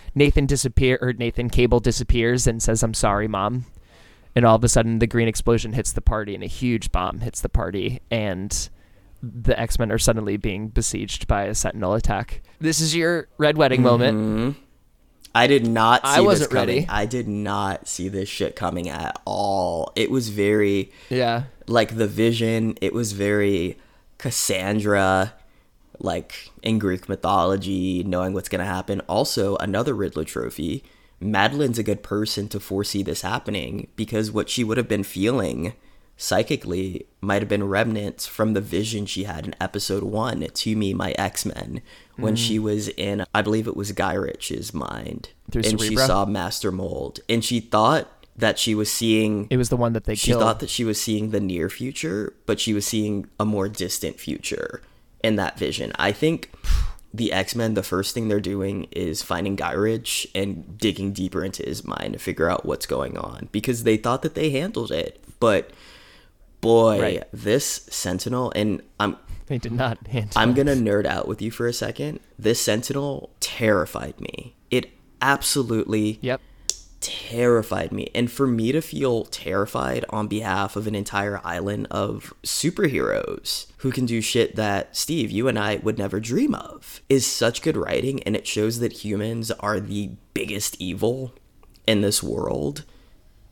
Cable disappears and says, I'm sorry, Mom. And all of a sudden the green explosion hits the party and a huge bomb hits the party. And the X-Men are suddenly being besieged by a Sentinel attack. This is your Red Wedding moment. I did not see wasn't this coming. ready. I did not see this shit coming at all. It was very, like, the vision. It was very Cassandra, like, in Greek mythology, knowing what's going to happen. Also, another Riddler trophy. Madeline's a good person to foresee this happening because what she would have been feeling psychically might have been remnants from the vision she had in episode 1, To Me, My X-Men, when she was in, I believe it was Guy Ritchie's mind. Through and she Cerebro? saw Master Mold. And she thought that she was seeing... It was the one that they She killed. thought that she was seeing the near future, but she was seeing a more distant future in that vision. I think the X-Men, the first thing they're doing is finding Guy Ritchie and digging deeper into his mind to figure out what's going on. Because they thought that they handled it. But... boy, Right. this Sentinel, and They did not handle I'm going to nerd out with you for a second. This Sentinel terrified me. It absolutely terrified me. And for me to feel terrified on behalf of an entire island of superheroes who can do shit that, Steve, you and I would never dream of, is such good writing, and it shows that humans are the biggest evil in this world.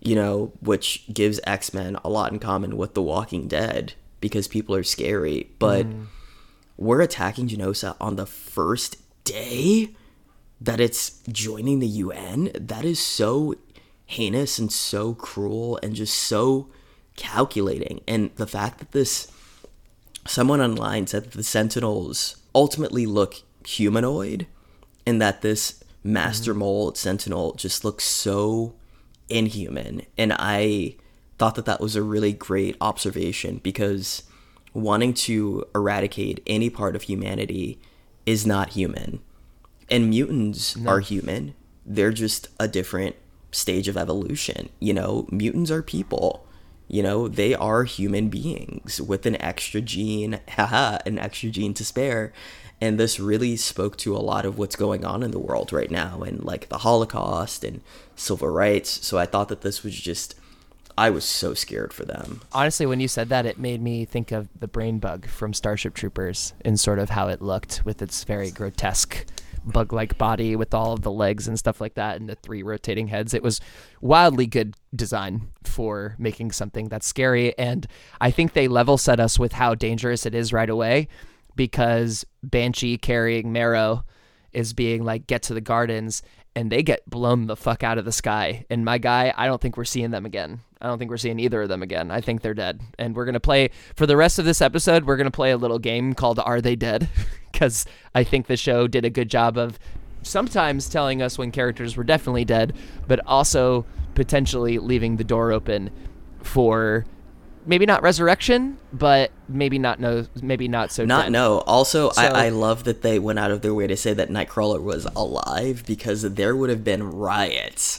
you know, which gives X-Men a lot in common with The Walking Dead because people are scary. But we're attacking Geonosis on the first day that it's joining the UN. That is so heinous and so cruel and just so calculating. And the fact that someone online said that the Sentinels ultimately look humanoid and that this master mold Sentinel just looks so inhuman. And I thought that was a really great observation, because wanting to eradicate any part of humanity is not human. And mutants are human. They're just a different stage of evolution. You know, mutants are people. You know, they are human beings with an extra gene, an extra gene to spare. And this really spoke to a lot of what's going on in the world right now, and like the Holocaust and civil rights. So I thought that this was just, I was so scared for them. Honestly, when you said that, it made me think of the brain bug from Starship Troopers and sort of how it looked with its very grotesque bug-like body with all of the legs and stuff like that and the 3 rotating heads. It was wildly good design for making something that's scary, and I think they level set us with how dangerous it is right away, because Banshee carrying Marrow is being like, get to the gardens, and they get blown the fuck out of the sky. And my guy, I don't think we're seeing them again. I don't think we're seeing either of them again. I think they're dead. And we're going to play, for the rest of this episode, we're going to play a little game called Are They Dead? Because I think the show did a good job of sometimes telling us when characters were definitely dead, but also potentially leaving the door open for maybe not resurrection, but maybe not so dead. Also, so, I love that they went out of their way to say that Nightcrawler was alive, because there would have been riots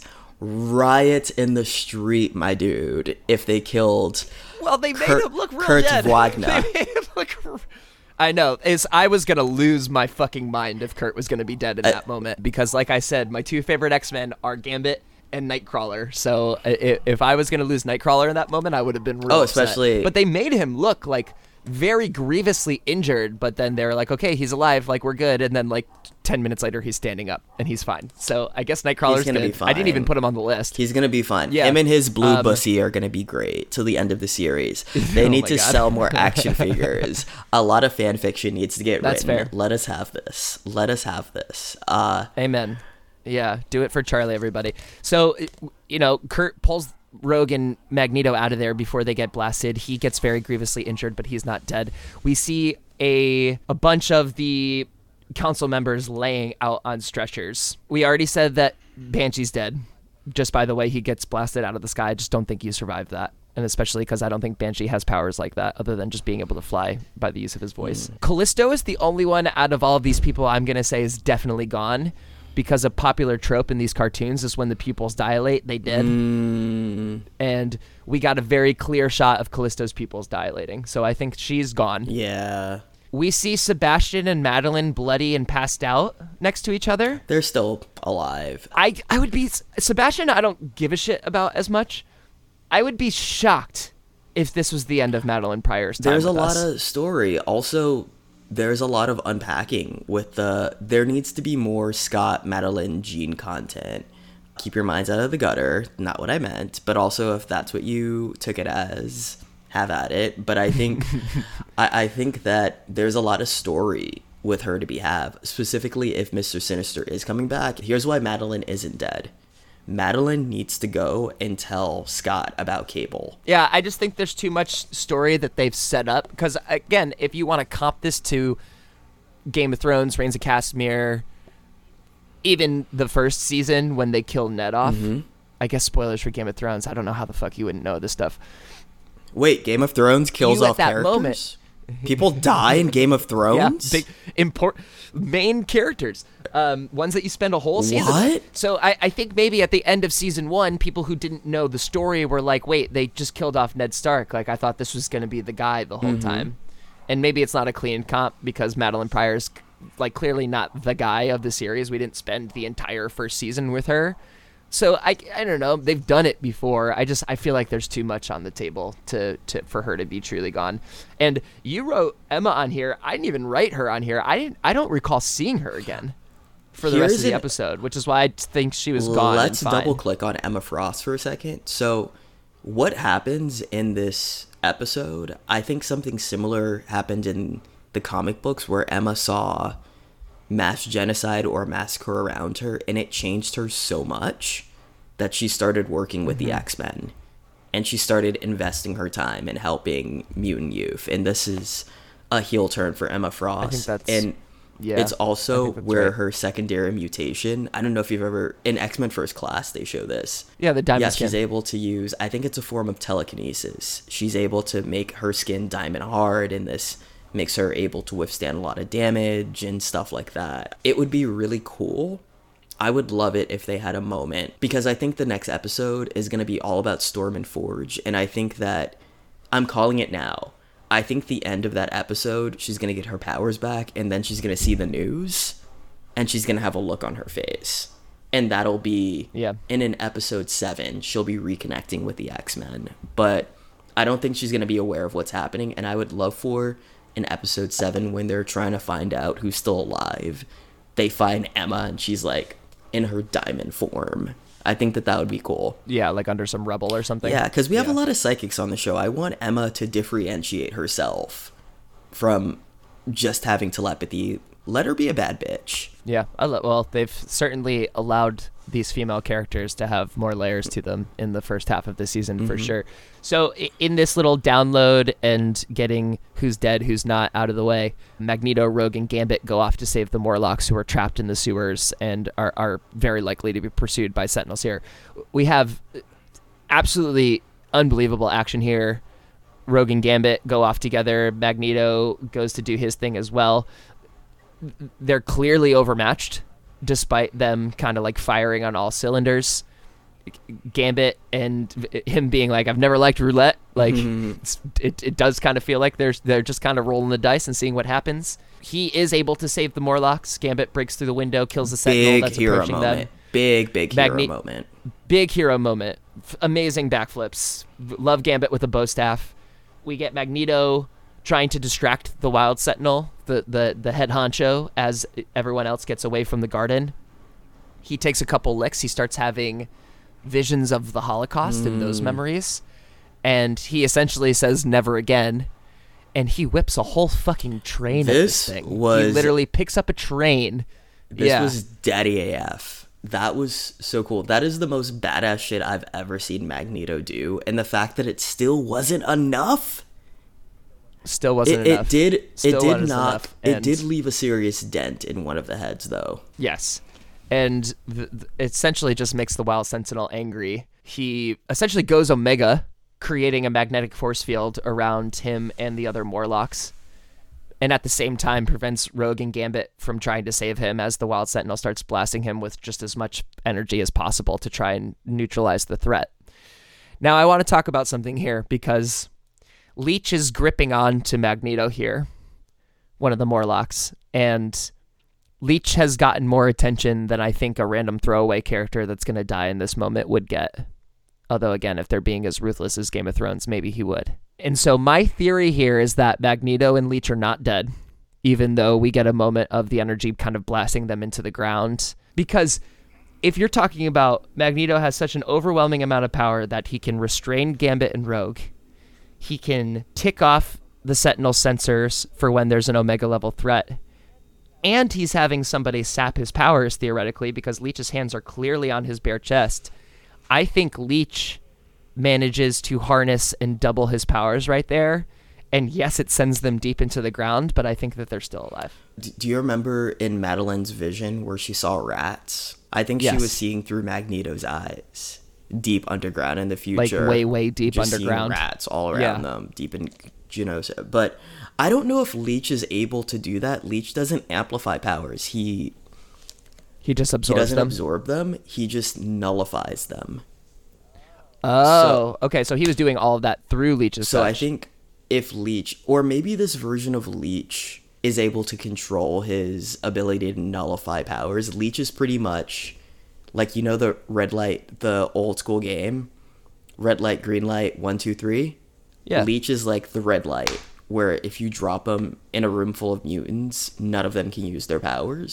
in the street, my dude, if they killed. Well, they made him look real Kurt dead. Wagner. They made him look. I know. I was gonna lose my fucking mind if Kurt was gonna be dead in that moment, because, like I said, my 2 favorite X-Men are Gambit and Nightcrawler. So if I was going to lose Nightcrawler in that moment, I would have been real upset. Especially. But they made him look like very grievously injured, but then they're like, okay, he's alive, like we're good. And then like 10 minutes later, he's standing up and he's fine. So I guess Nightcrawler's gonna be fine. I didn't even put him on the list. He's going to be fine. Yeah. Him and his blue bussy are going to be great till the end of the series. They need to sell more action figures. A lot of fan fiction needs to get That's written. fair. Let us have this. Amen. Yeah, do it for Charlie, everybody. So, you know, Kurt pulls Rogue and Magneto out of there before they get blasted. He gets very grievously injured, but he's not dead. We see a bunch of the council members laying out on stretchers. We already said that Banshee's dead. Just by the way he gets blasted out of the sky, I just don't think you survived that. And especially because I don't think Banshee has powers like that other than just being able to fly by the use of his voice. Callisto is the only one out of all of these people I'm going to say is definitely gone. Because a popular trope in these cartoons is when the pupils dilate, they did. And we got a very clear shot of Callisto's pupils dilating. So I think she's gone. Yeah. We see Sebastian and Madeline bloody and passed out next to each other. They're still alive. I would be... Sebastian, I don't give a shit about as much. I would be shocked if this was the end of Madeline Pryor's time There's a with lot us. of story. Also, there's a lot of unpacking with there needs to be more Scott, Madeline, Jean content. Keep your minds out of the gutter, not what I meant, but also if that's what you took it as, have at it. But I think I think that there's a lot of story with her to be have, specifically if Mr. Sinister is coming back. Here's why Madeline isn't dead. Madeline needs to go and tell Scott about Cable. Yeah, I just think there's too much story that they've set up. Because, again, if you want to comp this to Game of Thrones, Reigns of Castamere, even the first season when they kill Ned off, I guess spoilers for Game of Thrones. I don't know how the fuck you wouldn't know this stuff. Wait, Game of Thrones kills You at off that characters? moment. People die in Game of Thrones? Yeah, big, main characters. Ones that you spend a whole season. What? So I think maybe at the end of season 1, people who didn't know the story were like, wait, they just killed off Ned Stark. Like, I thought this was going to be the guy the whole time. And maybe it's not a clean comp because Madeline Pryor's like clearly not the guy of the series. We didn't spend the entire first season with her. So I don't know. They've done it before. I feel like there's too much on the table for her to be truly gone. And you wrote Emma on here. I didn't even write her on here. I don't recall seeing her again. for the rest of the Here's an- episode, which is why I think she was gone. Let's and fine. double click on Emma Frost for a second. So, what happens in this episode? I think something similar happened in the comic books where Emma saw mass genocide or massacre around her, and it changed her so much that she started working with the X-Men, and she started investing her time in helping mutant youth. And this is a heel turn for Emma Frost. I think that's and yeah. it's also I think that's where right. her secondary mutation, I don't know if you've ever, in X-Men First Class, they show this. Yeah, the diamond Yeah, skin. she's able to use, I think it's a form of telekinesis. She's able to make her skin diamond hard, and this makes her able to withstand a lot of damage and stuff like that. It would be really cool. I would love it if they had a moment, because I think the next episode is going to be all about Storm and Forge, and I think that, I'm calling it now, I think the end of that episode, she's going to get her powers back, and then she's going to see the news, and she's going to have a look on her face. And that'll be, Yeah. in an episode 7, she'll be reconnecting with the X-Men. But I don't think she's going to be aware of what's happening, and I would love for, in episode 7, when they're trying to find out who's still alive, they find Emma, and she's, like, in her diamond form. I think that would be cool. Yeah, like under some rubble or something. Yeah, because we have Yeah. a lot of psychics on the show. I want Emma to differentiate herself from just having telepathy. Let her be a bad bitch. Yeah, well, they've certainly allowed these female characters to have more layers to them in the first half of the season, for sure. So in this little download and getting who's dead, who's not out of the way, Magneto, Rogue, and Gambit go off to save the Morlocks who are trapped in the sewers and are very likely to be pursued by Sentinels here. We have absolutely unbelievable action here. Rogue and Gambit go off together. Magneto goes to do his thing as well. They're clearly overmatched, despite them kind of like firing on all cylinders. Gambit and him being like, I've never liked roulette. Like, it does kind of feel like they're just kind of rolling the dice and seeing what happens. He is able to save the Morlocks. Gambit breaks through the window, kills the Sentinel Big that's hero approaching moment. them. Big hero Magne- moment. Big hero moment. Amazing backflips. Love Gambit with a bow staff. We get Magneto trying to distract the Wild Sentinel, the head honcho, as everyone else gets away from the garden. He takes a couple licks. He starts having visions of the Holocaust and those memories. And he essentially says, never again. And he whips a whole fucking train at this thing. He literally picks up a train. This was Daddy AF. That was so cool. That is the most badass shit I've ever seen Magneto do. And the fact that it still wasn't enough. Still wasn't enough. It Still did wasn't not. enough. It And- did leave a serious dent in one of the heads, though. Yes. And essentially just makes the Wild Sentinel angry. He essentially goes Omega, creating a magnetic force field around him and the other Morlocks. And at the same time prevents Rogue and Gambit from trying to save him as the Wild Sentinel starts blasting him with just as much energy as possible to try and neutralize the threat. Now I want to talk about something here because Leech is gripping on to Magneto here, one of the Morlocks, and Leech has gotten more attention than I think a random throwaway character that's going to die in this moment would get. Although, again, if they're being as ruthless as Game of Thrones, maybe he would. And so my theory here is that Magneto and Leech are not dead, even though we get a moment of the energy kind of blasting them into the ground. Because if you're talking about Magneto has such an overwhelming amount of power that he can restrain Gambit and Rogue, he can tick off the Sentinel sensors for when there's an Omega level threat, and he's having somebody sap his powers, theoretically, because Leech's hands are clearly on his bare chest. I think Leech manages to harness and double his powers right there. And yes, it sends them deep into the ground, but I think that they're still alive. Do you remember in Madeline's vision where she saw rats? I think she Yes. was seeing through Magneto's eyes, deep underground in the future. Like way, way deep just underground. Seeing rats all around Yeah. them, deep in Geonosis. But I don't know if Leech is able to do that. Leech doesn't amplify powers. He just He absorbs doesn't them. absorb them. He just nullifies them. Oh, okay. So he was doing all of that through Leech's So I touch. think if Leech, or maybe this version of Leech, is able to control his ability to nullify powers, Leech is pretty much like, you know, the red light, the old school game, red light, green light, 1, 2, 3. Yeah. Leech is like the red light, where if you drop them in a room full of mutants, none of them can use their powers.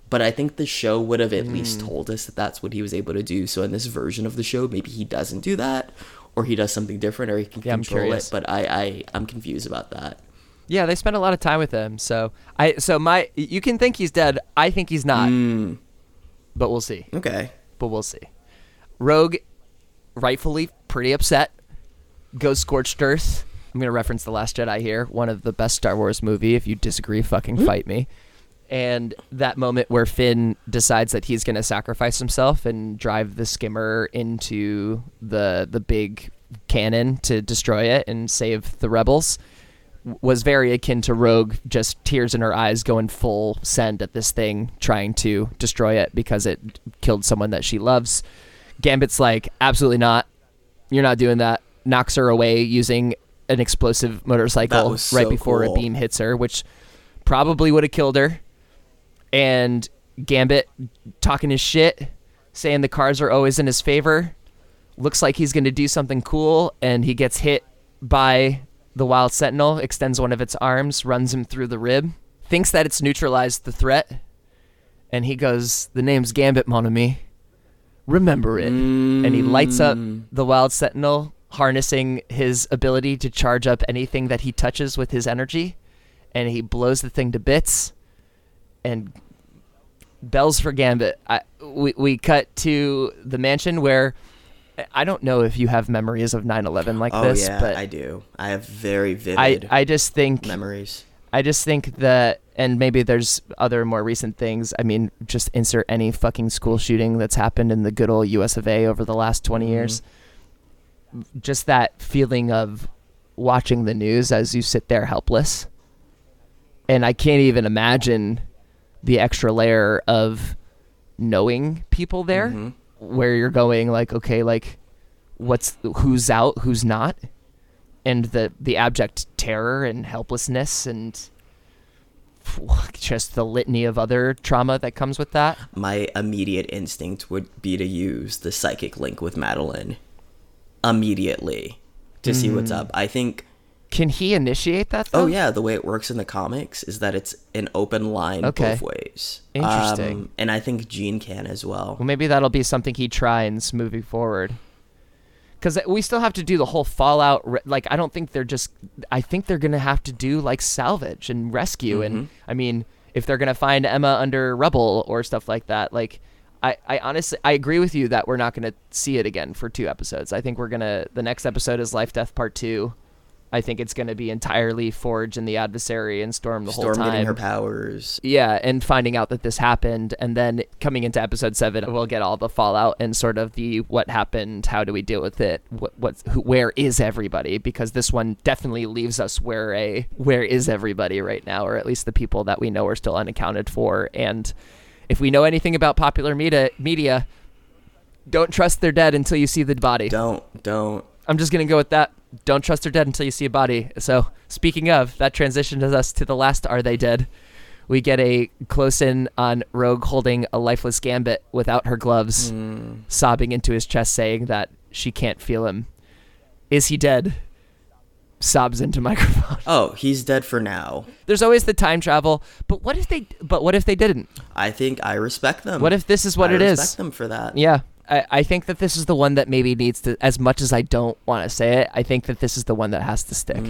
But I think the show would have at least told us that that's what he was able to do. So in this version of the show, maybe he doesn't do that, or he does something different, or he can control it. But I'm confused about that. Yeah, they spent a lot of time with him. So you can think he's dead. I think he's not. But we'll see. Okay. But we'll see. Rogue, rightfully pretty upset, goes scorched earth. I'm going to reference The Last Jedi here, one of the best Star Wars movie. If you disagree, fucking fight me. And that moment where Finn decides that he's going to sacrifice himself and drive the skimmer into the big cannon to destroy it and save the rebels was very akin to Rogue, just tears in her eyes going full send at this thing, trying to destroy it because it killed someone that she loves. Gambit's like, absolutely not. You're not doing that. Knocks her away using an explosive motorcycle right before a beam hits her, which probably would have killed her. And Gambit talking his shit, saying the cards are always in his favor. Looks like he's going to do something cool, and he gets hit by the Wild Sentinel, extends one of its arms, runs him through the rib, thinks that it's neutralized the threat, and he goes, the name's Gambit, mon ami. Remember it. And he lights up the Wild Sentinel, harnessing his ability to charge up anything that he touches with his energy, and he blows the thing to bits, and bells for Gambit. We cut to the mansion where I don't know if you have memories of 9/11 like this. Yeah, but I do. I have very vivid I just think memories. I just think that, and maybe there's other more recent things. I mean, just insert any fucking school shooting that's happened in the good old US of A over the last 20 years. Just that feeling of watching the news as you sit there helpless. And I can't even imagine the extra layer of knowing people there, where you're going like, okay, like who's out, who's not, and the abject terror and helplessness and just the litany of other trauma that comes with that. My immediate instinct would be to use the psychic link with Madeline immediately to see what's up. I think. Can he initiate that, though? Oh, yeah. The way it works in the comics is that it's an open line both ways. Interesting. And I think Gene can as well. Well, maybe that'll be something he tries moving forward. Because we still have to do the whole Fallout. Like, I don't think they're just... I think they're going to have to do, like, salvage and rescue. And, I mean, if they're going to find Emma under rubble or stuff like that, like... I honestly, I agree with you that we're not going to see it again for 2 episodes. I think we're going to... The next episode is Life, Death Part 2. I think it's going to be entirely Forge and the Adversary and Storm whole time. Storm getting her powers. Yeah, and finding out that this happened. And then coming into episode 7, we'll get all the fallout and sort of the what happened, how do we deal with it, where is everybody? Because this one definitely leaves us where is everybody right now, or at least the people that we know are still unaccounted for. And if we know anything about popular media, don't trust they're dead until you see the body. Don't. I'm just going to go with that. Don't trust they're dead until you see a body. So speaking of, that transitions us to the last Are They Dead? We get a close-in on Rogue holding a lifeless Gambit without her gloves, sobbing into his chest saying that she can't feel him. Is he dead? Sobs into microphone. Oh, he's dead for now. There's always the time travel, but what if they didn't? I think I respect them. What if this is what it is? I respect them for that. Yeah. I think that this is the one that maybe needs to, as much as I don't want to say it, I think that this is the one that has to stick.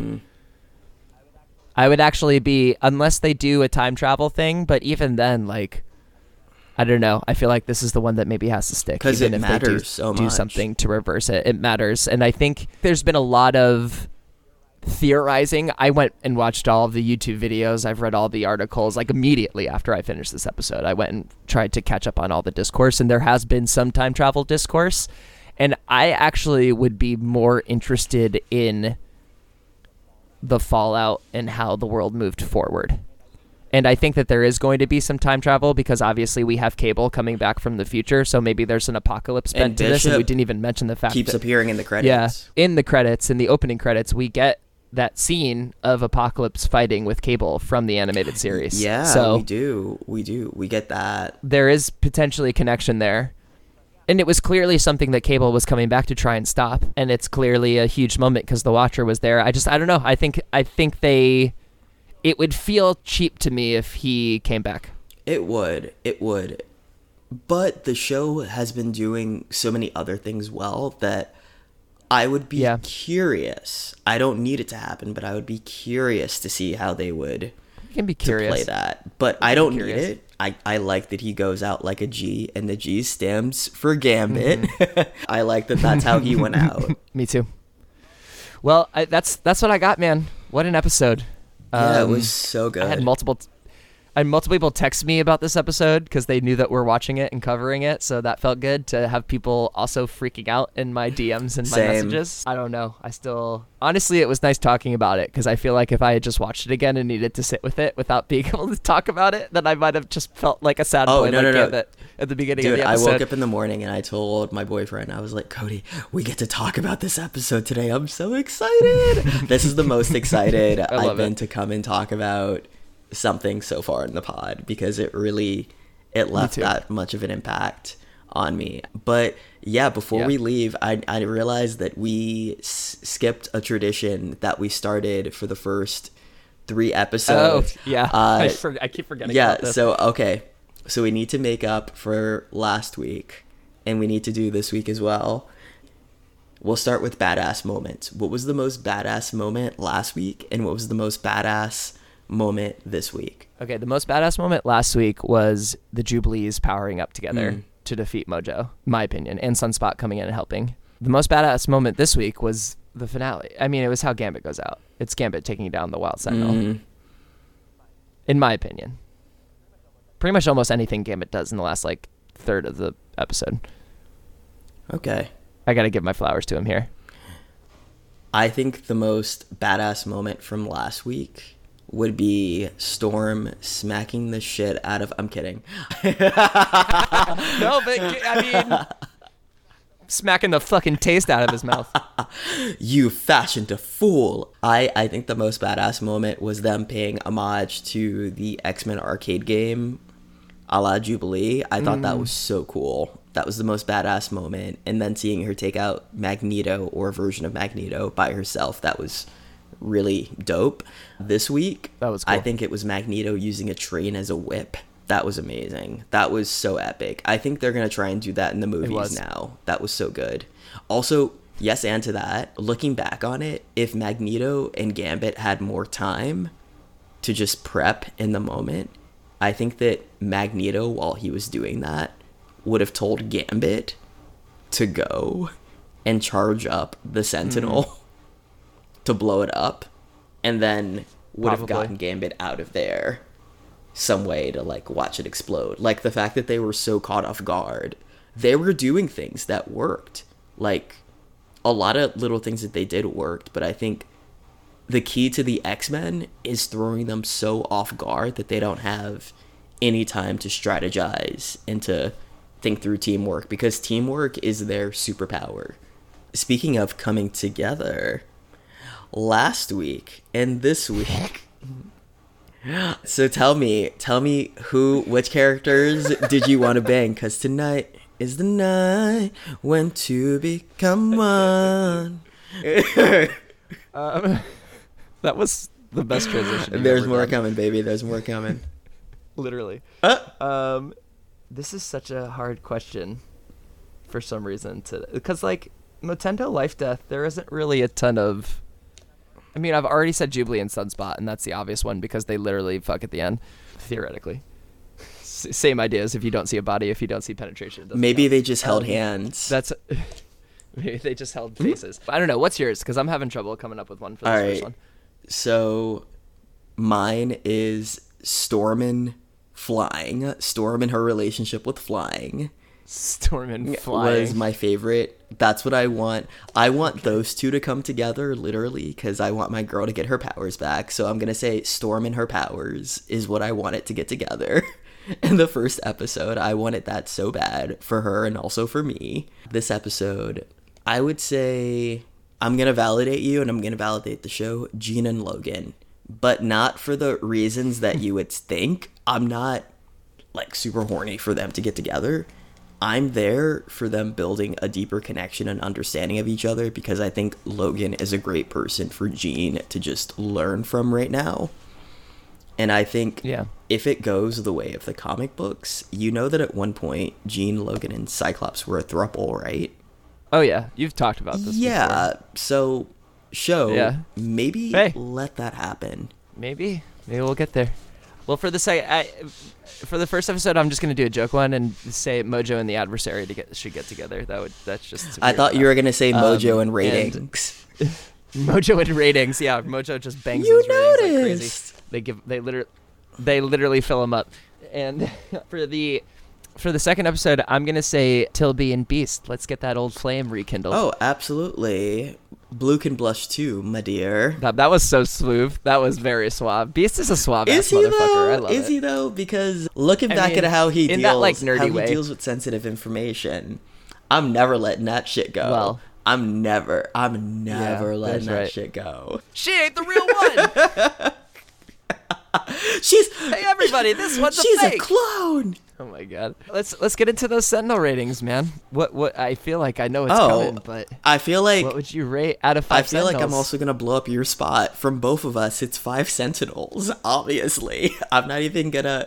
I would actually be, unless they do a time travel thing, but even then, like, I don't know. I feel like this is the one that maybe has to stick. Because it matters so much. Do something to reverse it. It matters. And I think there's been a lot of theorizing. I went and watched all of the YouTube videos. I've read all the articles like immediately after I finished this episode. I went and tried to catch up on all the discourse, and there has been some time travel discourse, and I actually would be more interested in the fallout and how the world moved forward. And I think that there is going to be some time travel because obviously we have Cable coming back from the future, so maybe there's an apocalypse bent to this, and we didn't even mention the fact keeps that appearing in the credits. Yeah, in the credits, in the opening credits, we get that scene of Apocalypse fighting with Cable from the animated series. Yeah, so we do. We get that. There is potentially a connection there. And it was clearly something that Cable was coming back to try and stop. And it's clearly a huge moment because the Watcher was there. I don't know. I think it would feel cheap to me if he came back. It would. It would. But the show has been doing so many other things well that I would be curious. I don't need it to happen, but I would be curious to see how they would You can be curious. play that. But I don't need it. I like that he goes out like a G, and the G stands for Gambit. I like that that's how he went out. Me too. Well, that's what I got, man. What an episode. Yeah, it was so good. I had multiple people text me about this episode because they knew that we're watching it and covering it, so that felt good to have people also freaking out in my DMs and my messages. I don't know. Honestly, it was nice talking about it because I feel like if I had just watched it again and needed to sit with it without being able to talk about it, then I might have just felt like a sad boy Gambit at the beginning of the episode. I woke up in the morning and I told my boyfriend, I was like, Cody, we get to talk about this episode today. I'm so excited. This is the most excited I've been to come and talk about something so far in the pod because it left that much of an impact on me. But yeah, before we leave, I realized that we skipped a tradition that we started for the first 3 episodes. Oh, yeah. I keep forgetting about this. So we need to make up for last week, and we need to do this week as well. We'll start with badass moments. What was the most badass moment last week, and what was the most badass moment this week? Okay, the most badass moment last week was the Jubilees powering up together to defeat Mojo, my opinion, and Sunspot coming in and helping. The most badass moment this week was the finale. I mean, it was how Gambit goes out. It's Gambit taking down the Wild Sentinel. In my opinion. Pretty much almost anything Gambit does in the last, third of the episode. Okay. I gotta give my flowers to him here. I think the most badass moment from last week would be Storm smacking the shit out of... I'm kidding. No, but I mean... smacking the fucking taste out of his mouth. You fashioned a fool. I think the most badass moment was them paying homage to the X-Men arcade game a la Jubilee. I thought that was so cool. That was the most badass moment. And then seeing her take out Magneto, or a version of Magneto, by herself, that was really dope. This week, that was cool. I think it was Magneto using a train as a whip. That was amazing. That was so epic. I think they're going to try and do that in the movies now. That was so good. Also, yes, and to that, looking back on it, if Magneto and Gambit had more time to just prep in the moment, I think that Magneto, while he was doing that, would have told Gambit to go and charge up the Sentinel to blow it up, and then would have gotten Gambit out of there some way to watch it explode. The fact that they were so caught off guard, they were doing things that worked. A lot of little things that they did worked, but I think the key to the X-Men is throwing them so off guard that they don't have any time to strategize and to think through teamwork, because teamwork is their superpower. Speaking of coming together, last week and this week, so tell me which characters did you want to bang? Because tonight is the night when two become one. That was the best transition. There's more coming, baby. There's more coming. Literally. This is such a hard question for some reason, because Motendo Life Death, there isn't really a ton of... I mean, I've already said Jubilee and Sunspot, and that's the obvious one because they literally fuck at the end, theoretically. Same idea as if you don't see a body, if you don't see penetration. Maybe they just held hands. Maybe they just held faces. I don't know. What's yours? Because I'm having trouble coming up with one for this first one. So mine is Storm and flying. Storm and her relationship with flying. Storm and flying was my favorite. That's what I want. I want those two to come together, literally, because I want my girl to get her powers back. So I'm going to say Storm and her powers is what I want it to get together. In the first episode, I wanted that so bad for her and also for me. This episode, I would say I'm going to validate you and I'm going to validate the show, Jean and Logan. But not for the reasons that you would think. I'm not super horny for them to get together. I'm there for them building a deeper connection and understanding of each other, because I think Logan is a great person for Jean to just learn from right now. And I think Yeah. if it goes the way of the comic books, you know that at one point, Jean, Logan, and Cyclops were a throuple, right? Oh yeah, you've talked about this. Yeah. Before. So, maybe Hey. let that happen. Maybe we'll get there. Well, for the first episode, I'm just gonna do a joke one and say Mojo and the Adversary should get together. That's just. I thought you were gonna say Mojo and and- ratings. Mojo and ratings. Yeah, Mojo just bangs You his ratings like noticed. crazy. They literally fill them up. And for the second episode, I'm gonna say Tilby and Beast. Let's get that old flame rekindled. Oh, absolutely. Blue can blush too, my dear. That was so smooth. That was very suave. Beast is a suave ass Is he motherfucker. though? I love Is it. he though? Because looking I back mean, at how he in deals, that, like, nerdy how he way. deals with sensitive information, I'm never letting that shit go. Well, I'm never letting that's that right. shit go. She ain't the real one. She's Hey everybody, this one's she's a a fake. clone. Oh my god. Let's get into those Sentinel ratings, man. What I feel like I know it's Oh, coming, but I feel like what would you rate out of 5 I feel like I'm Sentinels? also gonna blow up your spot. From both of us, it's 5 Sentinels. Obviously, I'm not even gonna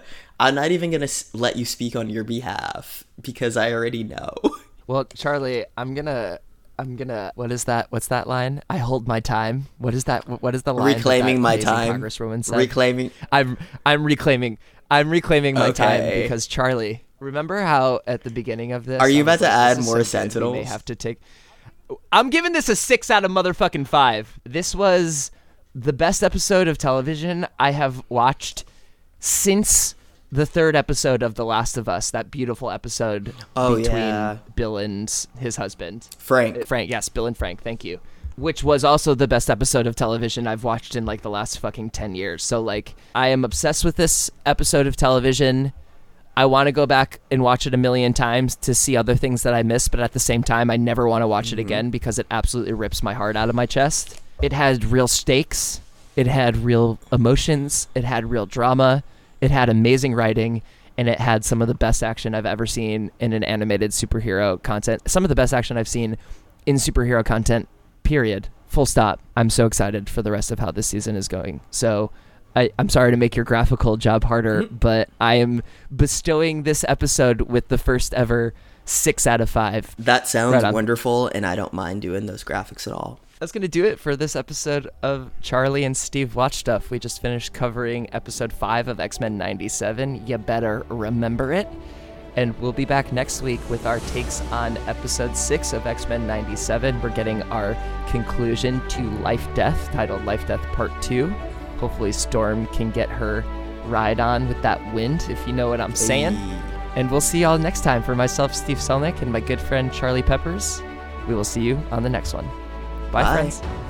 let you speak on your behalf because I already know. Well, Charlie, I'm gonna what is that? What's that line? I hold my time. What is that? What is the line? Reclaiming that my amazing time. Congresswoman said? Reclaiming. I'm reclaiming my time Okay. because Charlie. Remember how at the beginning of this? Are you I was about to like, add this is more so good, Sentinels? We may have to take. I'm giving this a 6 out of motherfucking 5. This was the best episode of television I have watched since the 3rd episode of The Last of Us. That beautiful episode between yeah. Bill and his husband. Frank. Frank, yes, Bill and Frank, thank you. Which was also the best episode of television I've watched in like the last fucking 10 years. So like I am obsessed with this episode of television. I want to go back and watch it a million times to see other things that I missed, but at the same time I never want to watch it again because it absolutely rips my heart out of my chest. It had real stakes, it had real emotions, it had real drama, it had amazing writing, and it had some of the best action I've ever seen in an animated superhero content. Some of the best action I've seen in superhero content, period. Full stop. I'm so excited for the rest of how this season is going. So I'm sorry to make your graphical job harder, but I am bestowing this episode with the first ever 6 out of 5. That sounds Right on. wonderful, and I don't mind doing those graphics at all. That's going to do it for this episode of Charlie and Steve Watch Stuff. We just finished covering episode 5 of X-Men 97. You better remember it. And we'll be back next week with our takes on episode 6 of X-Men 97. We're getting our conclusion to Life Death, titled Life Death Part 2. Hopefully Storm can get her ride on with that wind, if you know what I'm saying. And we'll see y'all next time. For myself, Steve Selnick, and my good friend Charlie Peppers, we will see you on the next one. Bye. Friends.